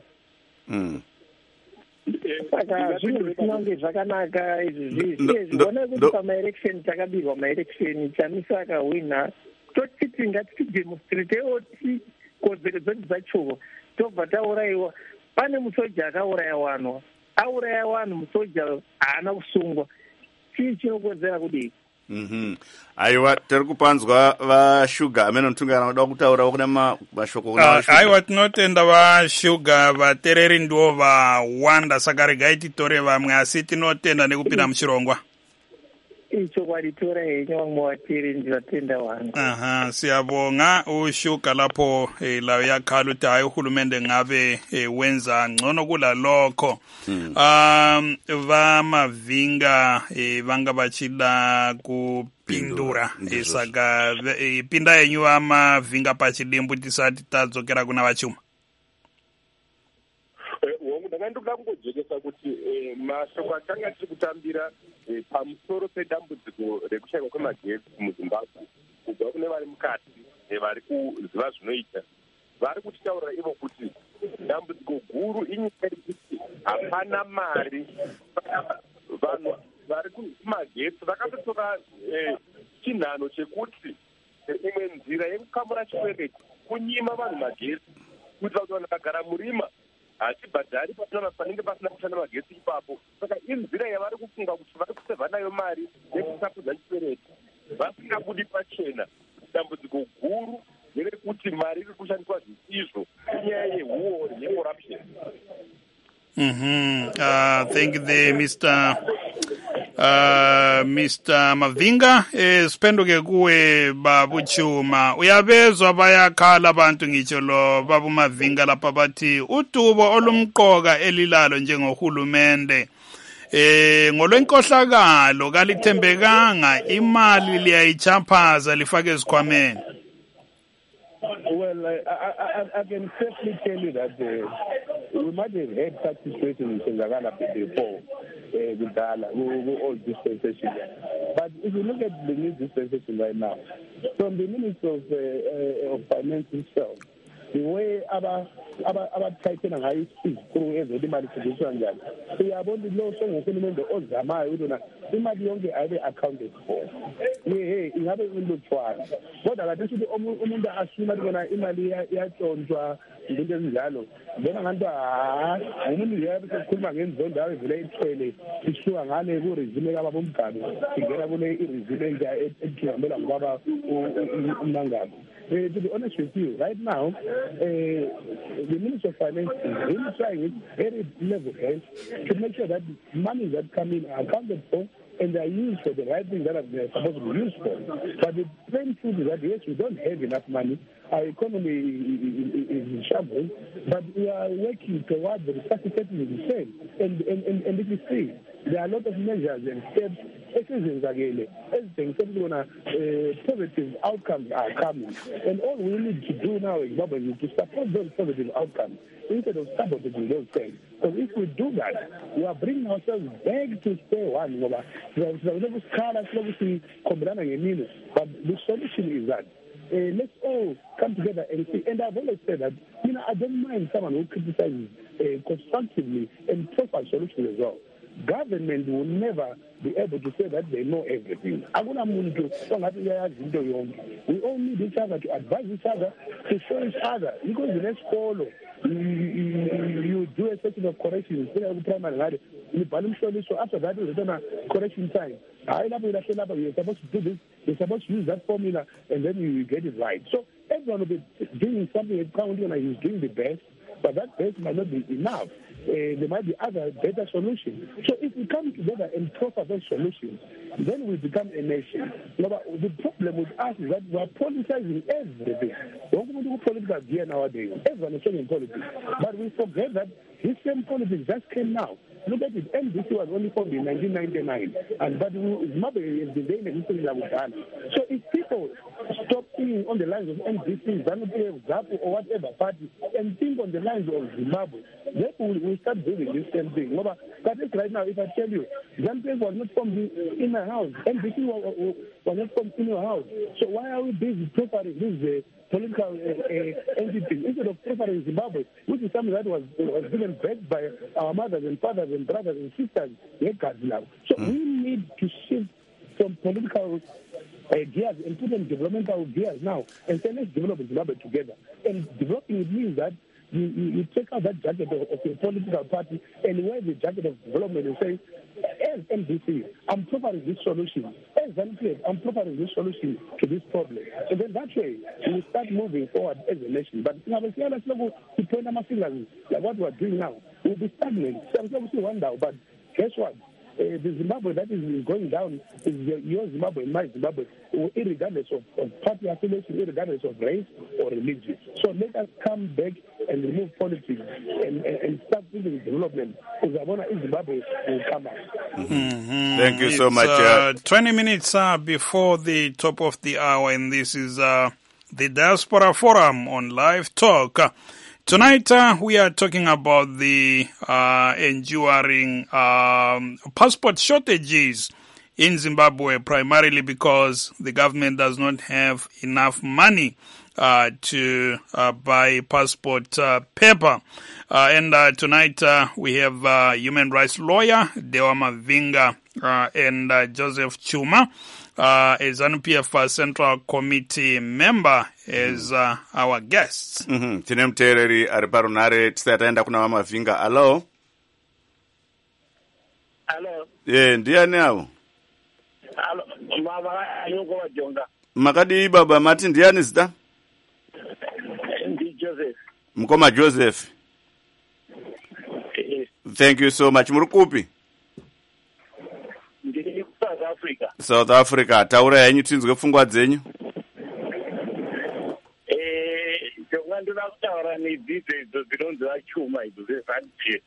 Saka zvinhu zvisina kunge zvakanaka izvi zvione kuti pamaelection takabirwa maelection chamisa akahwina totiti ngatidemonstratewo kodzero dzedu dzacho tobva tauraiwa. Pane musoja akauraya vanhu, auraya vanhu musoja haana kusungwa, chii chinokodzera kudii? Aiwa, tiri kupanzwa vaShuga amene mtunga anoda kutaura kuna mashoko kuna vaShuga. Aiwa, tinotenda vaShuga, vatereri ndiwo vawanda, saka regai titore vamwe, asi tinotenda nekupinda muchirongwa. chokwaditora henye wangwatiri ndizatenda wangu. Aha, siyabonga ushuka lapho la yakhala uthi hayi uhulumende ngabe wenza ngcono kulalokho. Vamavinga vangabachila kupindura saka pinda yenyu amavinga pachilimbu tisati tadzokera kuna vachuma. Ndoda kungojekesa kuti mashoko atanga tiri kutambira pamusoro pedambudziko rekushayikwa kwemagetsi muzimbabwe kubva kune vari mukati vari kuziva zvinoita vari kutitaurira ivo kuti dambudziko guru inyika yekuti hapana mari. Vanhu vari kumagetsi vakatotora chinhano chekuti imwe nzira yekukamura chikwereti kunyima vanhu magetsi kuitira kuti vanhu vakagara murima hachibhadhari pasina panenge pasina kushanda magetsi ipapo. Saka inzira yavari kufunga kuti vari kusevha nayo mari yekusapudza chikwereti vasingabudi pachena. Dambudziko guru nerekuti mari iri kushandiswa zvisizvo inyaya yehuo yecorruption. Thank you there, Mr. Mavinga. Sipenduke kuwe babu Chuma. Uyabezwa bayakhala abantu ngitsho lo babu Mavinga lapha bathi udubo olumqoka elilalo njengohulumende ngolwenkohlakalo kalithembekanga imali liyayichaphaza lifake ezikhwameni. Well, I can safely tell you that we might have had such situations in Zagala before with the old dispensation. But if you look at the new dispensation right now, from the Minister of Finance himself, the way our titan and high speed through every manifestation, we are only low so we the old Zama, we don't know. We might be only accounted for. Hey, you haven't even looked for us. What I just the Omunda Ashima when I Imalia Yatonja, Zalo. Then I'm under only have to come against those that are very training. It's true, and I never resume our Bumka to get away in Manga. To be honest with you, right now, the Minister of Finance is really trying at every level to make sure that money that come in are accounted for and they are used for the right thing that they're supposed to be used for. But the plain truth is that, yes, we don't have enough money. Our economy is in shambles, but we are working towards the resuscitating the same. And if you see, there are a lot of measures and steps, positive outcomes are coming. And all we need to do now is to support those positive outcomes instead of sabotaging those things. Because if we do that, we are bringing ourselves back to square one. But the solution is that let's all come together and see. And I've always said that, I don't mind someone who criticizes constructively and proper solutions as well. Government will never be able to say that they know everything. We all need each other to advise each other, to show each other. Because the next follow, you do a section of corrections, primary, so after that, you return a correction time. You're supposed to do this, you're supposed to use that formula, and then you get it right. So everyone will be doing something that is doing the best, but that best might not be enough. There might be other better solutions. So if we come together and proffer those solutions, then we become a nation. The problem with us is that we are politicizing everything. We're political gear nowadays. Everyone is talking politics. But we forget that this same politics just came now. Look at it, NDC was only formed in 1999, but Zimbabwe has been doing existing Uganda. So if people stop thinking on the lines of NDC, ZAPU, or whatever party, and think on the lines of Zimbabwe, then we start doing this same thing. But right now, if I tell you, ZAPU was not formed in my house, NDC was not formed in your house. So why are we busy profiling this political entities instead of preferring Zimbabwe, which is something that was given back by our mothers and fathers and brothers and sisters. So we need to shift from political gears and put in developmental gears now and say let's develop Zimbabwe together. And developing it means that you take out that jacket of your political party and wear the jacket of development and say, as NDC, I'm providing this solution. As NPF, I'm providing this solution to this problem. And then that way, we start moving forward as a nation. But to point our fingers like what we're doing now, we'll be stagnant. So I'm going to wonder, but guess what? the Zimbabwe that is going down is your Zimbabwe, my Zimbabwe, regardless of party affiliation, regardless of race or religion. So let us come back and remove politics and start thinking development. Because Zimbabwe will come out. Mm-hmm. Thank you so much. 20 minutes before the top of the hour, and this is the Diaspora Forum on Live Talk. Tonight, we are talking about the enduring passport shortages in Zimbabwe, primarily because the government does not have enough money to buy passport paper. And tonight, we have human rights lawyer Dewa Mavinga and Joseph Chuma, a ZANU-PF Central Committee member, as our guests. Tine muteereri ari parunare tisati taenda kuna Mavinga. Hello. Hello. Ndiani avo? Hello. Mama anyongo wajonga. Makadii baba, mati ndiani zita? Ndi Joseph. Mkoma Joseph. Yes. Thank you so much. Muri kupi? Ndiri South Africa. South Africa. Taura yenyu tinzwe pfungwa dzenyu. Jonga ndina kutaura nedzidzo idzo dzinonzi vachuma idzo zvezanupf.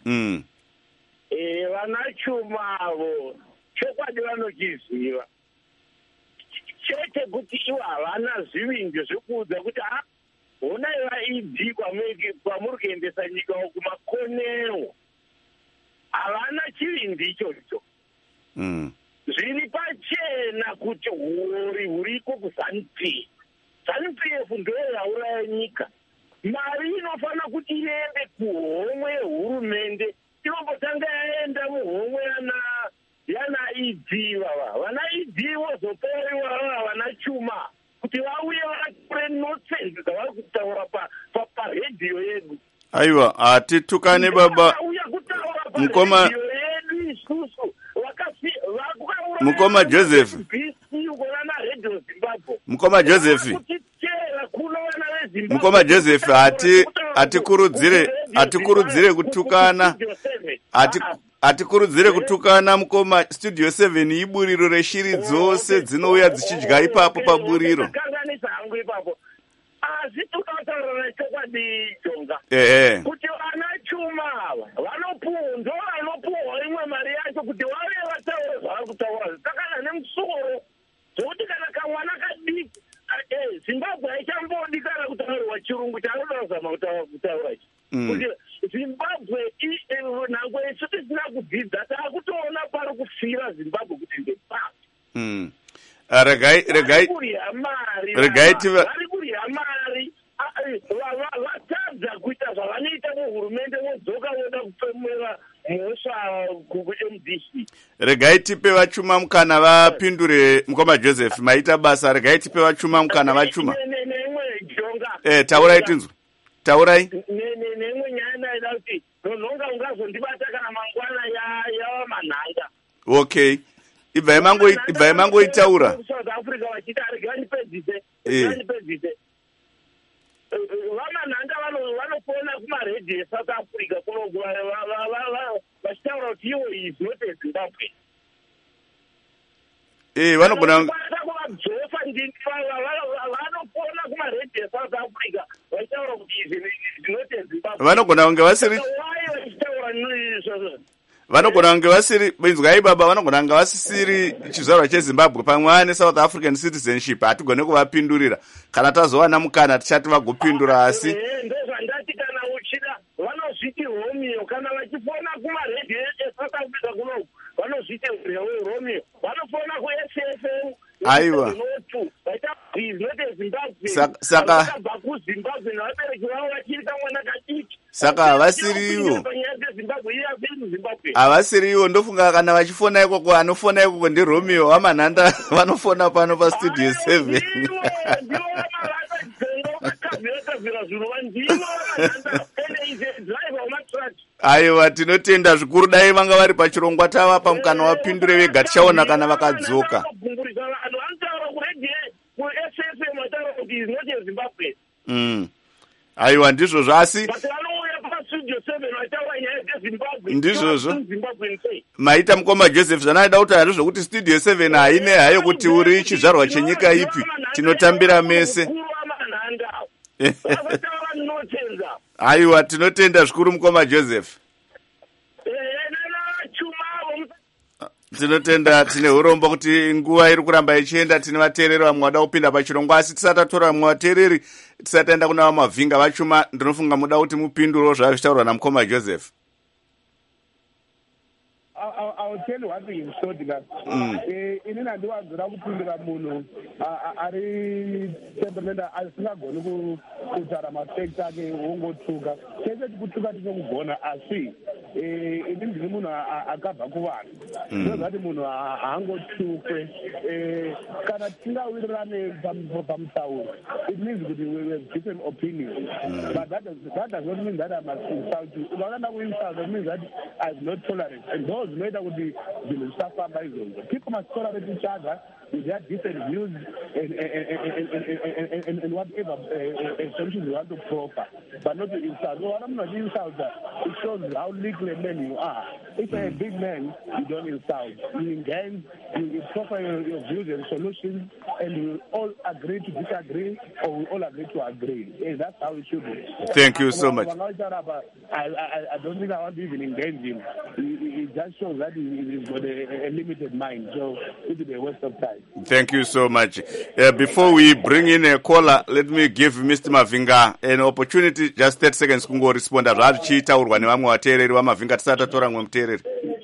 Vana chuma avo chokwadi vanochiziva. Chete kuti ivo havana zvivinjo zvekuudza kuti honaiva idhi kwamuri kuendesa nyika kumakoneo. Havana chivindi ichocho. Zviri pachena kuti huriko kuZANU-PF. ZANU-PF ndoyo yauraya nyika. Mari inofana kuti iende kuhomwe yehurumende. Inombotanga yaenda muhomwe yana idhi vava. Vana idhi vozotoriwa vana chuma kuti vauye vakure notsenzi dzavari kutaura paredhiyo yedu. Aiwa, hatitukane baba. Mukoma Mukoma Joseph. Mukoma Joseph. Mukoma Joseph atikurudzire kutukana. Atikurudzire kutukana Mukoma. Studio 7 iburiro reshiri dzose dzinouya dzichidya ipapo paburiro. Kuti vana chuma vanopuwa imwe mari yacho kuti vave vataure zvavari kutaura takana nemusoro zvokuti kana kamwana kadiki Zimbabwe haichambodi kana kutaurwa chirungu chaanoda kuzama kutaura ichi kuti Zimbabwe nhango isu tisina kudzidza taakutoona pari kufira Zimbabwe kuti ndepasi regai kurya mari vatadza kuita zvavanoita muhurumende vodzoka voda kupemera mhosva kuMDC. Regai tipe vachuma mukana vapindure. Mukoma Joseph, maita basa. Regai tipe vachuma mukana vachuma. Nemwe jonga. Taurai tinzwe. Taurai. Nemwe nyaya ndaida kuti nhonga ungazondibata kana mangwana yava manhanga. Okay. Ibva yemangoitaura. South Africa vachiti regai ndipedzise. Vamanhanga vanofona kumaredhiyo eSouth Africa vachitaura kuti iwo is not a Zimbabwe. Vanogona kuvadzosa vanofona kumaredhiyo eSouth Africa vachitaura kuti is not a Zimbabwe. Vanogona kunge vasiri. Vanogona kunge vasiri benzwai baba, vanogona kunge vasiri chizvarwa cheZimbabwe pamwe ane South African citizenship. Hatigone kuvapindurira. Kana tazowana mukana tichati vagopindura asi. Ndozvandati kana uchida vanozviti Romeo kana vachifona kumaredhiyo eSouth Africa kunoku vanozviti Romeo vanofona kuSFM. Aiwa. Saka kuZimbabwe navabereki vavo vachiita mwana kadiki. Saka havasiriwo. Havasiriwo, ndofunga kana vachifona ikoko anofona ikoko ndi Romeo wamanhanda vanofona pano pa Studio 7. Aiwa, tinotenda zvikuru. Dai vanga vari pachirongwa tavapa mukana wapindure vega, tichaona kana vakadzoka. Zimbabwe. Aiwa, ndizvo zvasi. But vanouya pastudio 7 vataura nyaya ndizvozvo maita mukoma Joseph zvanaida kuti hari zvokuti studio 7 haine hayo kuti uri chizvarwa chenyika ipi tinotambira mese. Aiwa tinotenda zvikuru mukoma Joseph. Tinotenda tine urombo kuti nguva iri kuramba ichienda tine vateereri vamwe vada kupinda pachirongwa asi tisatatora vamwe vateereri tisataenda kuna vamavhinga vachuma ndinofunga muda kuti mupinduro zvazvitaurwa namukoma Joseph. I'll tell you one thing in short guys. Inini andiwanzira kupindira munhu ari temperament asingagoni kutaura mafacts ake wongotuka. Chese kutuka tinokugona asi inini ndiri munhu akabva kuvanhu. Ndozvati munhu haangotukwe kana tingawirirane pamutauro. It means that we have different opinions. But that does not mean that I must insult you. Unaona kuinsult that means that I have no tolerance. And those made would be suffer by those. People must tolerate each other with their different views and whatever solutions you want to proffer, but not to insult. No, I'm not insult that. It shows how little a man you are. If you're a big man, you don't insult. You engage, you proffer your views and solutions, and you all agree to disagree, or we all agree to agree. And that's how it should be. Thank you so much. I don't think I want to even engage him. It just shows that he's got a limited mind, so it will be a waste of time. Thank you so much. Before we bring in a caller, let me give Mr. Mavinga an opportunity, just 30 seconds kungo responda zvachiitaurwa nevamwe vateereri vamavinga tisatatora mwe muteereri.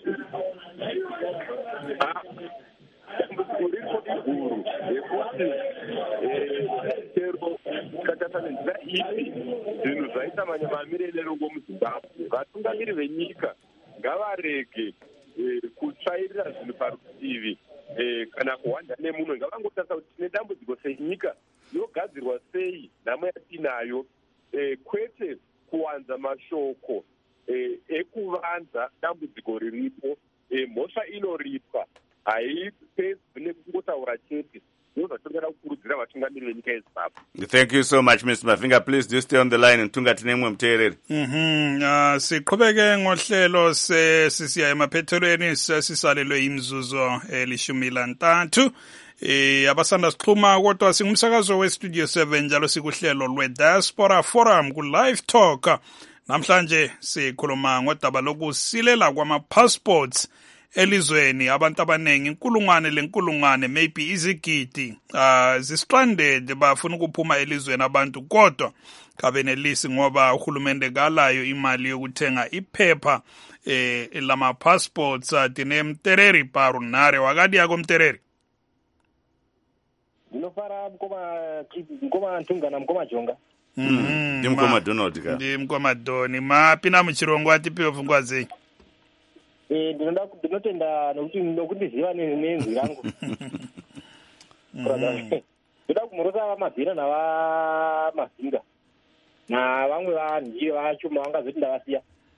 Zvinhu zvaita mamirelero muZimbabwe vatungamiri venyika ngavarege kutsvairira zvinhu parutivi kana kuhwanda nemunhu ngavangotarisa kuti tine dambudziko senyika yogadzirwa sei nhamo yatinayo kwete kuwanza mashoko ekuvanza dambudziko riripo. Mhosva inoripwa haipedzi nekungotaura chete. Thank you so much, Mr. Mavinga. Please do stay on the line and tunga tinemwe mteereri. Siqhubeke ngohlelo sisiya emaphethelweni sisalelwe imzuzo elishumi lantathu. Abasanda sixhuma kodwa singumsakazo westudio 7 njalo sikuhlelo lwe-Diaspora Forum ku-Live Talk. Namhlanje sikhuluma ngodaba lokusilela kwama-passports elizweni. Abantu abanengi inkulungwane maybe izigidi zistranded bafuna ukuphuma elizweni abantu kodwa kabenelisi ngoba uhulumende kalayo imali yokuthenga iphepha lama passports. Tine Mtereri Parunare wakadi yako Mtereri. Ndinofara mkoma Ntungana mkoma Jonga. Ndi mkoma Donald ka. Ndi mkoma Doni mapina muchirongo atipiwe pfungwa zenyu. Ndinotenda nokuti ziva nenzi rangu. Ndoda kumurosa vamabhira navamazinga navamwe vanhii vachuma vangazoti ndavasiya.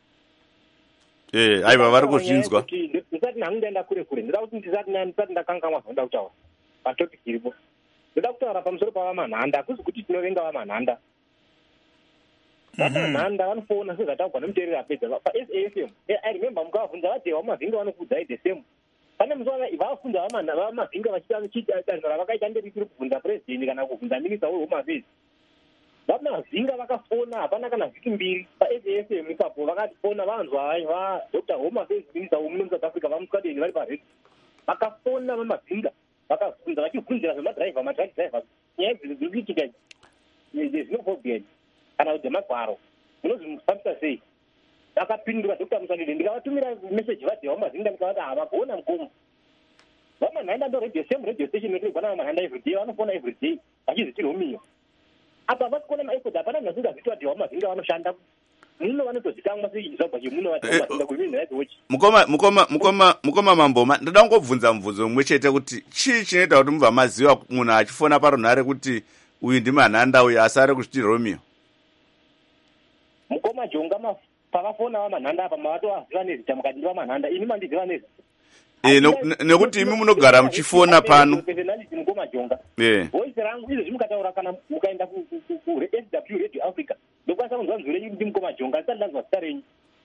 Aiva vari kuzvinzwa. Ndisati nangu ndaenda kure kure. Ndoda kuti ndisati ndakanganwa zvandoda kutaura patopic iripo. Ndoda kutaura pamusoro pavamanhanda. Hakuzi kuti tinovenga vamanhanda. Vamanhanda vanofona sezvataugwa nemuteereri apedza paSAFM. I remember mukavabvunza vadhewa vamavinga vanokudza the same. Pane musoro vafunza vamavinga vachiita danho ravakaita nderikuri kubvunza president kana kubvunza minista wehome affairs. Vamavinga vakafona hapana kana vhiki mbiri paSAFM ipapo vakafona vanhu ava Dr. Home Affairs Minister womuno South Africa vamuswedeni vari paredio. Vakafona vamavinga vakabvunza vachibvunzira zvemadhiraivha matraki drivers nyaya dziri kuitika zvinofobia kana kuti dzemagwaro munozvimufambisa sei. Vakapindura Dr. Muswedeni ndikavatumira meseji vadhewa vamavinga ndikavati havagona mukomo. Vamanhanda ndo same radio station inotirwa vamanhanda everyday vanofona everyday vachizvitirwomiyo. Apa vasikona maefod hapana munhu asingazviti vadhewa vamavinga vanoshanda muno vanotozikamwa sezvabva chemuno vadhewa vamavinga kuhuman rights watch. Mukoma Mamboma ndoda ngobvunza mubvunzo mumwe chete kuti chii chinoita kuti mubva maziva munhu achifona parunhare kuti uyu ndimanhanda uyu asi ari kuzviti Romeo. Mukoma Jonga pavafona vamanhanda apa mavatovaziva nezita mukati ndivamanhanda ini mandiziva nezita. Nekuti imi munogara muchifona pano. Mukoma Jonga. Voice rangu izvezvi mukataura kana mukaenda ku SW Radio Africa ndokwanisa kunzwa nzwi renyu ndi Mukoma Jonga ndisati ndanzwa zita renyu.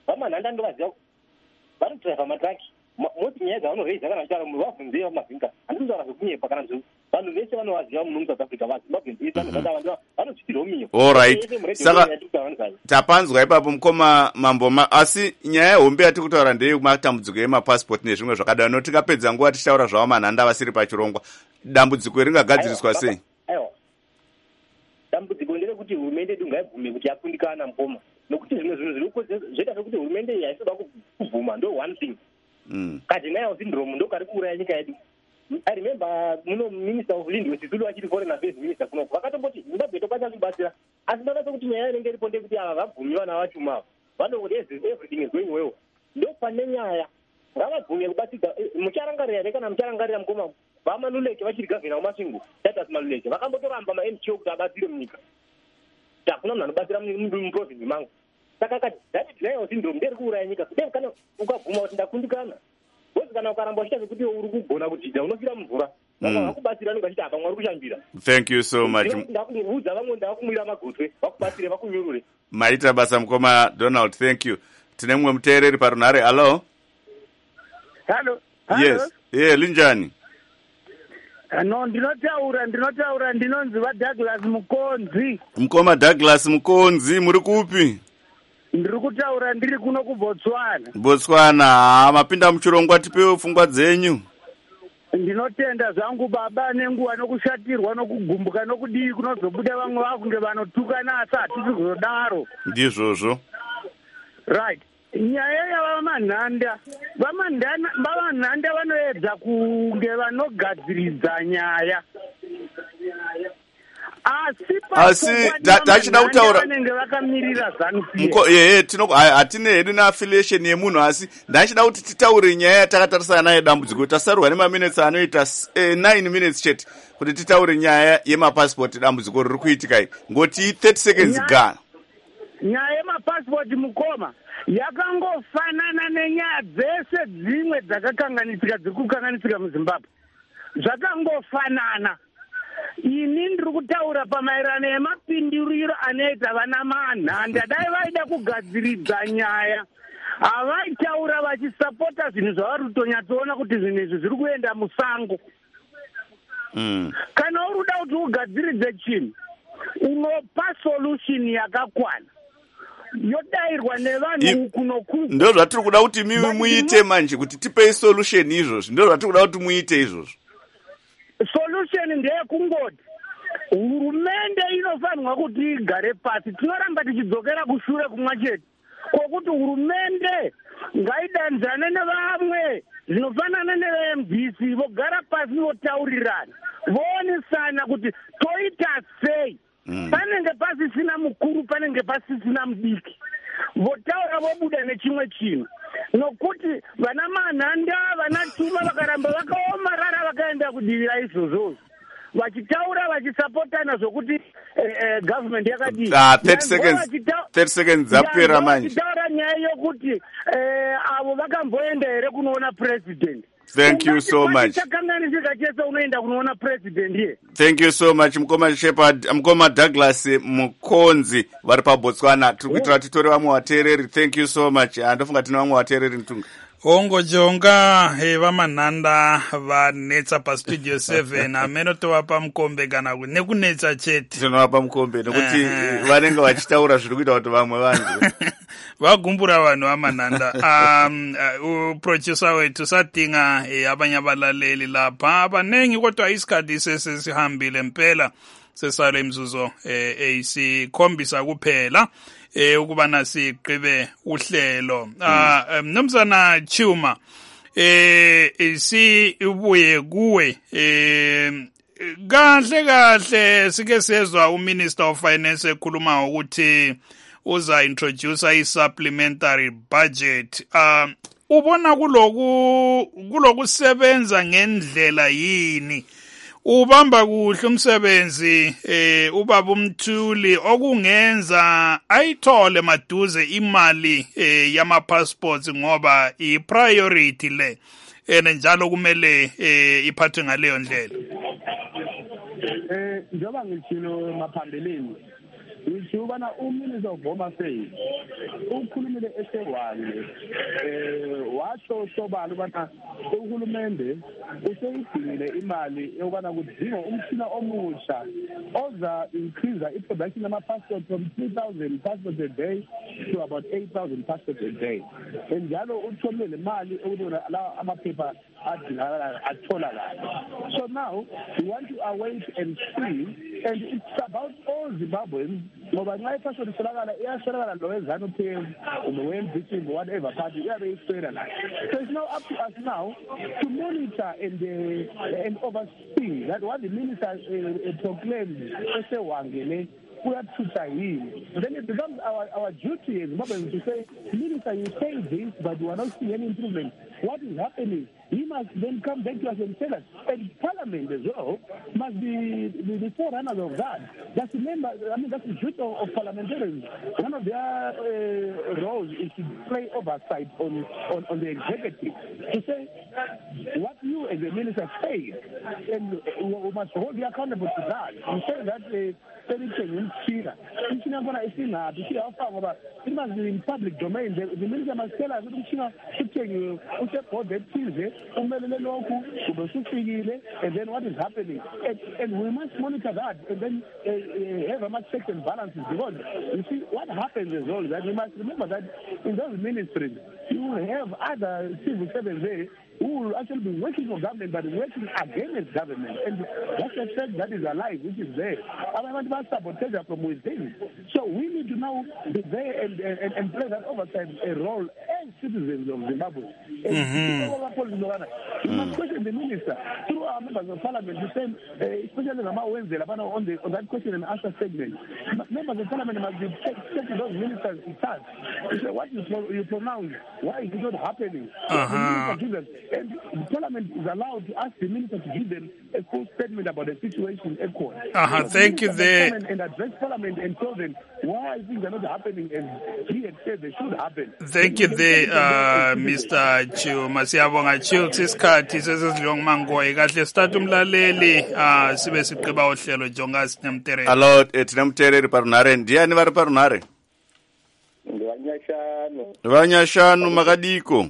vamanhanda ndovaziva vanodriva matraki moti nyaya dzavanoreisa kana vachitaura munhu vabvunzei vamavhinga handinotaura zvekunyepa kana vanhu vese vanovaziva muno muSouth Africa vanozvitirwo miyo. Alright, saka tapanzwa ipapo mukoma Mamboma, asi nyaya yehombe yatiri kutaura ndeyematambudziko emapasipoti nezvimwe zvakadaro. Notikapedza nguva tichitaura zvavo manhanda vasiri pachirongwa, dambudziko ringagadziriswa sei? Dambudziko nderekuti hurumende yedu ngaibvume kuti yakundikana mukoma, nokuti zvimwe zvinhu zvoita sekuti hurumende iyi haisida kubvuma. Ndo one thing kadenial syndrome ndo kari kuuraya nyika yedu. I remember muno minister of Lindwe Sisulu achiri foreign affairs minister kuno vakatomboti Zimbabwe tokwanisa kubatsira, asi ndakati kuti nyaya inenge iripo ndekuti ava vabvumi vana vachuma vanoti everything is going well. Ndo pane nyaya ngavabvume kubatsira. Mucharangarira here kana mucharangarira mukoma vaMaluleke vachiri gavhena weMasvingo Titus Maluleke vakambotoramba ma-NGO kuti abatsire munyika, hakuna munhu anobatsira muprovinsi mangu. Saka that denial syndrome nderi kuuraya nyika. Kudai kana ukabvuma kuti ndakundikana, bosi kana ukaramba uchita zvekuti uri kugona kudzidza unofira mvura vakubatsira anenge achiti apa Mwari kushambira. Thank you so much. Ndakuudza vamwe ndavakumwira magotwe vakubatsire vakunyurure. Maita basa mukoma Donald, thank you. Tine mumwe muteereri parunhare. Hello. Hello. Yes. Linjani? No, ndinotaura ndinonzi vaDouglas Mukonzi. Mukoma Douglas Mukonzi, muri kupi? Ndiri kutaura ndiri kuno kuBotswana. Botswana, mapinda muchirongwa, tipewo pfungwa dzenyu. Ndinotenda zvangu baba nenguva nokushatirwa nokugumbuka nokudii kunozobuda vamwe vakunge vanotukana asi hatisi kuzodaro. Ndizvozvo. Right. Nyaya yavamanhanda vanoedza kunge vanogadziridza nyaya, asi tachida kutaura vanenge vakamirira ZANU-PF. Hatine hedu neaffiliation yemunhu, asi ndachida kuti titaure nyaya yatakatarisana nayo dambudziko. Tasarurwa nemaminutes anoita 9 minutes chete kuti titaure nyaya yemapasipoti, dambudziko riri kuitika iri. Ngoti 30 seconds gana. Nyaya yemapasipoti mukoma yakangofanana nenyaya dzese dzimwe dzakakanganisika dziri kukanganisika muZimbabwe, zvakangofanana. Ini ndiri kutaura pamaererano emapinduriro anoita vana manhanda. Dai vaida kugadziridza nyaya havaitaura vachisapota zvinhu zvavari kutonyatsoona kuti zvinhu izvi zviri kuenda musango. Kana uri kuda kuti ugadziridze chinhu unopa solution yakakwana yodairwa nevanhu uku nokuku. Ndo zvatiri kuda kuti mimi muite manje, kuti tipei solution izvozvo. Ndo zvatiri kuda kuti muite izvozvo. Solution ndeyekungoti hurumende inofanirwa kuti igare pasi. Tinoramba tichidzokera kushure kumwa chete kwokuti hurumende ngaidanzane nevamwe zvinofanana nevaMDC vogara pasi votaurirana voonesana kuti toita sei. Panenge pasisina mukuru, panenge pasisina mudiki, votaura vobuda nechimwe chinhu. Nokuti vana manhanda vana Chuma vakaramba vakaomarara vakaenda kudivira izvozvo vachitaura vachisapotana zvokuti government yakadii. 30 seconds dzapera manje. Vachitaura nyaya yokuti avo vakamboenda here kunoona president. Thank you so much. Thank you so much Mukoma Shepherd, Mukoma Douglas Mukonzi vari paBotswana. Tiri kuitira titore vamwe vateereri. Thank you so much. Ndofunga tina vamwe vateereri Ntunga. Ongojonga vamanhanda vanetsa pastudio 7 amene tovapa mukombe kana nekunetsa chete. Tinovapa mukombe nokuti vanenge vachitaura zviri kuita kuti vamwe vanzwe. Vagumbura vanhu vamanhanda. Uproducer wetu satinga abanye abalaleli lapha abanengi, kodwa isikhathi sesihambile mpela, sesale imzuzo eyisikhombisa kuphela ukubana siqibe uhlelo. Mnumzana Chuma, sibuye kuwe kahle sike sezwa uMinister of Finance ekhuluma ukuthi uza introduce i-supplementary budget. Ubona kuloku sebenza ngendlela yini? Ubamba kuhle umsebenzi ubaba uMthuli okungenza ayithole maduze imali yama-passports ngoba i-priority le njalo kumele iphathwe ngaleyo ndlela. Njengoba ngitshilo maphambilini which ubana uMinister of Home Affairs ukhulumile esewange washo sobala ubana uhulumende useyidingile imali yokubana kudingwa umtshina omusha oza increase i-production yama-passport from 3,000 passports a day to about 8,000 passports a day. Njalo utholile le mali ukuthi la amaphepha atholakala. So now we want to await and see, and it's about all Zimbabweans. Ngoba nxa ipassport itholakala iyatholakala lo weZANU-PF we-NDP whatever party uyabe iswela la. So it's now up to us now to monitor and oversee that what the minister proclaimed esewangele kuyathutha yini. Then it becomes our duty as Zimbabweans to say, Minister, you say this, but we are not seeing any improvement. What is happening? He must then come back to us and tell us. And Parliament as well must be the forerunners of that. That's the duty of parliamentarians. One of their roles is to play oversight on the executive, to say what you as a minister say, and we must hold you accountable to that. You say that it must be in public domain. The minister must tell us and then what is happening. And we must monitor that and then have a much checks and balances, because you see what happens is all that we must remember that in those ministries you will have other civil servants there who will actually be working for government but working against government, and that's a fact that is alive, which is there. Sabotage from within. So we need to now be there and play that oversight role as citizens of Zimbabwe. We must question the minister through our members of parliament, the same, especially on that question and answer segment. Members of parliament must be checking those ministers in charge. What you pronounce, why is it not happening? And the parliament is allowed to ask the minister to give them a full statement about the situation in court. Thank you there. And address parliament and tell them why things are not happening as he had said they should happen. Thank you there, Mr. Chuma. Siyabonga Chilks, isikhathi sesizilongmangoyi kahle start umlaleli sibe siqhiba uhlelo jonga sinemterere. Hello, tinemterere parunare. Ndiani vari parunare? Vanyashanu makadiko.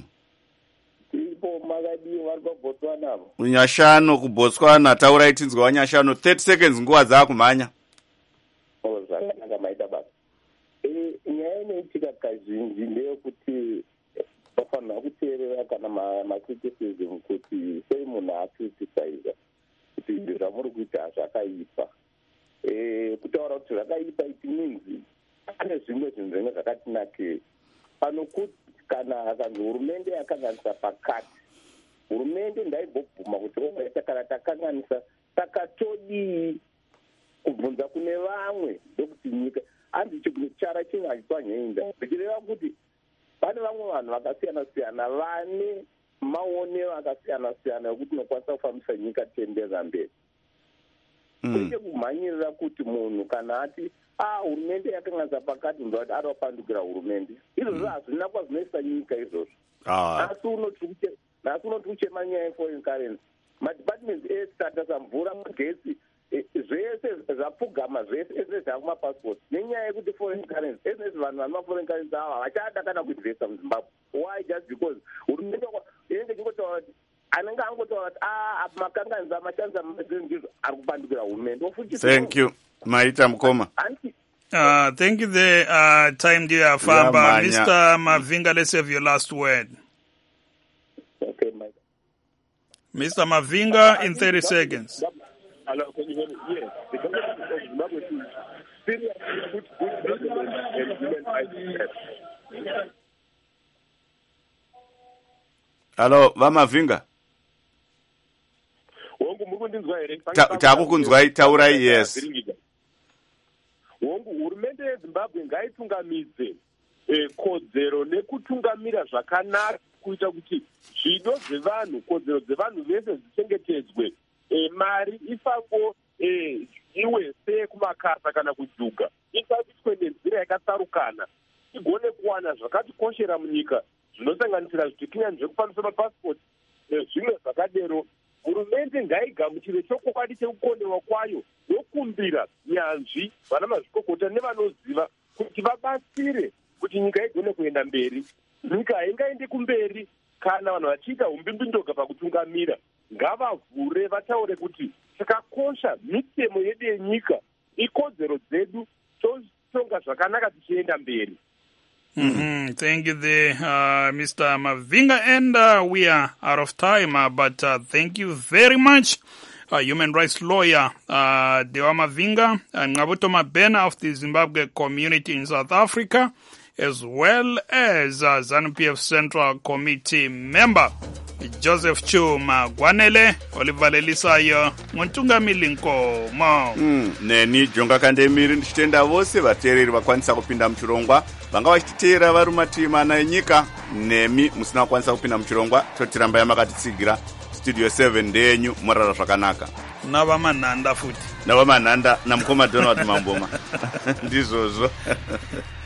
Unyashano kuBotswana, taurai tinzwa Wanyashano. 30 seconds nguva dzakumhanya. Zvakanaka maita basa. Nyaya inoitika kazhinji ndeyekuti vafanira kuteerera kana macriticism kuti sei munhu acriticize kuti izvi zvamuri kuita zvakaipa. Kutaura kuti zvakaipa it means pane zvimwe zvinhu zvinenge zvakatinakira. Panokuti kana akanzi hurumende yakanganisa pakati, hurumende ndaibvobvuma kuti omaita kana takanganisa takatodii kubvunza kune vamwe ndokuti nyika hanzi chara chinhu hachitswanyainda, zvichireva kuti pane vamwe vanhu vakasiyana-siyana vane maonero akasiyana-siyana ekuti unokwanisa kufambisa nyika tiendera mberi. Kwete kumhanyirira kuti munhu kana ati hurumende yakanganisa pakati nzva kuti arapandukira hurumende, izvozvo hazvina kwazvinoisa nyika izvozvo. Nhasi unoti kuchema nyaya yeforeign currency, madepartments esitata mvura, magetsi, zvese zvapfugama, zvese zvakumapassport nenyaya yekuti foreign currency, ezvese vanhu vane maforeign currency ava havachada kana kuinvesta muZimbabwe. Why? Just because hurumende inenge chingotaura kuti anenge angotaura kuti makanganisa mashandisa ndizvo ari kupandukira hurumende. Thank you. Maita Mukoma. Thank you there. Time dear Famba. Mr. Mavinga, let's have your last word. Okay, Mike. Mr. Mavinga, in 30 seconds. Hello, can you hear me? Yes. The government of Zimbabwe should seriously put good government and human rights first. Hello, Vamavinga. Takukunzwai, taurai, yes. Hurumende yeZimbabwe ngaitungamidze kodzero nekutungamira zvakanaka kuita kuti zvido zvevanhu, kodzero dzevanhu vese dzichengetedzwe, mari ifango iwe sekumakasa kana kudzuga ifambiswe nenzira yakatsarukana, igone kuwana zvakatikoshera munyika zvinosanganisira zvitikanya zvekufambisa mapasipoti nezvimwe zvakadero. Hurumende ngaigamuchire chokwadi chekukonewa kwayo kumbira nyanzvi vana mazvikokota nevanoziva kuti vabatsire kuti nyika igone kuenda mberi. Nyika haingaendi kumberi kana vanhu vachiita umbimbindoga pakutungamira. Ngavavhure vataure kuti chakakosha mitemo yedu yenyika, ikodzero dzedu, totonga zvakanaka tichienda mberi. Thank you there, Mr. Mavinga. And we are out of time, but thank you very much, human rights lawyer Dewa Mavinga and Ngabuto Mabena of the Zimbabwe community in South Africa, as well as ZANU-PF Central Committee member Joseph Chuma Gwanele Olivalelisayo Muntungamili Nkomo. Neni Jonga Kandemiri ndichitenda vose vateereri vakwanisa kupinda muchirongwa vanga vachiteera vari mumativi mana enyika, nemi musina kukwanisa kupinda muchirongwa. Totirambai makatitsigira. Studio 7 ndenyu, murara zvakanaka. Navamanhanda futi. Navamanhanda namukoma Donald Mamboma. Ndizvozvo.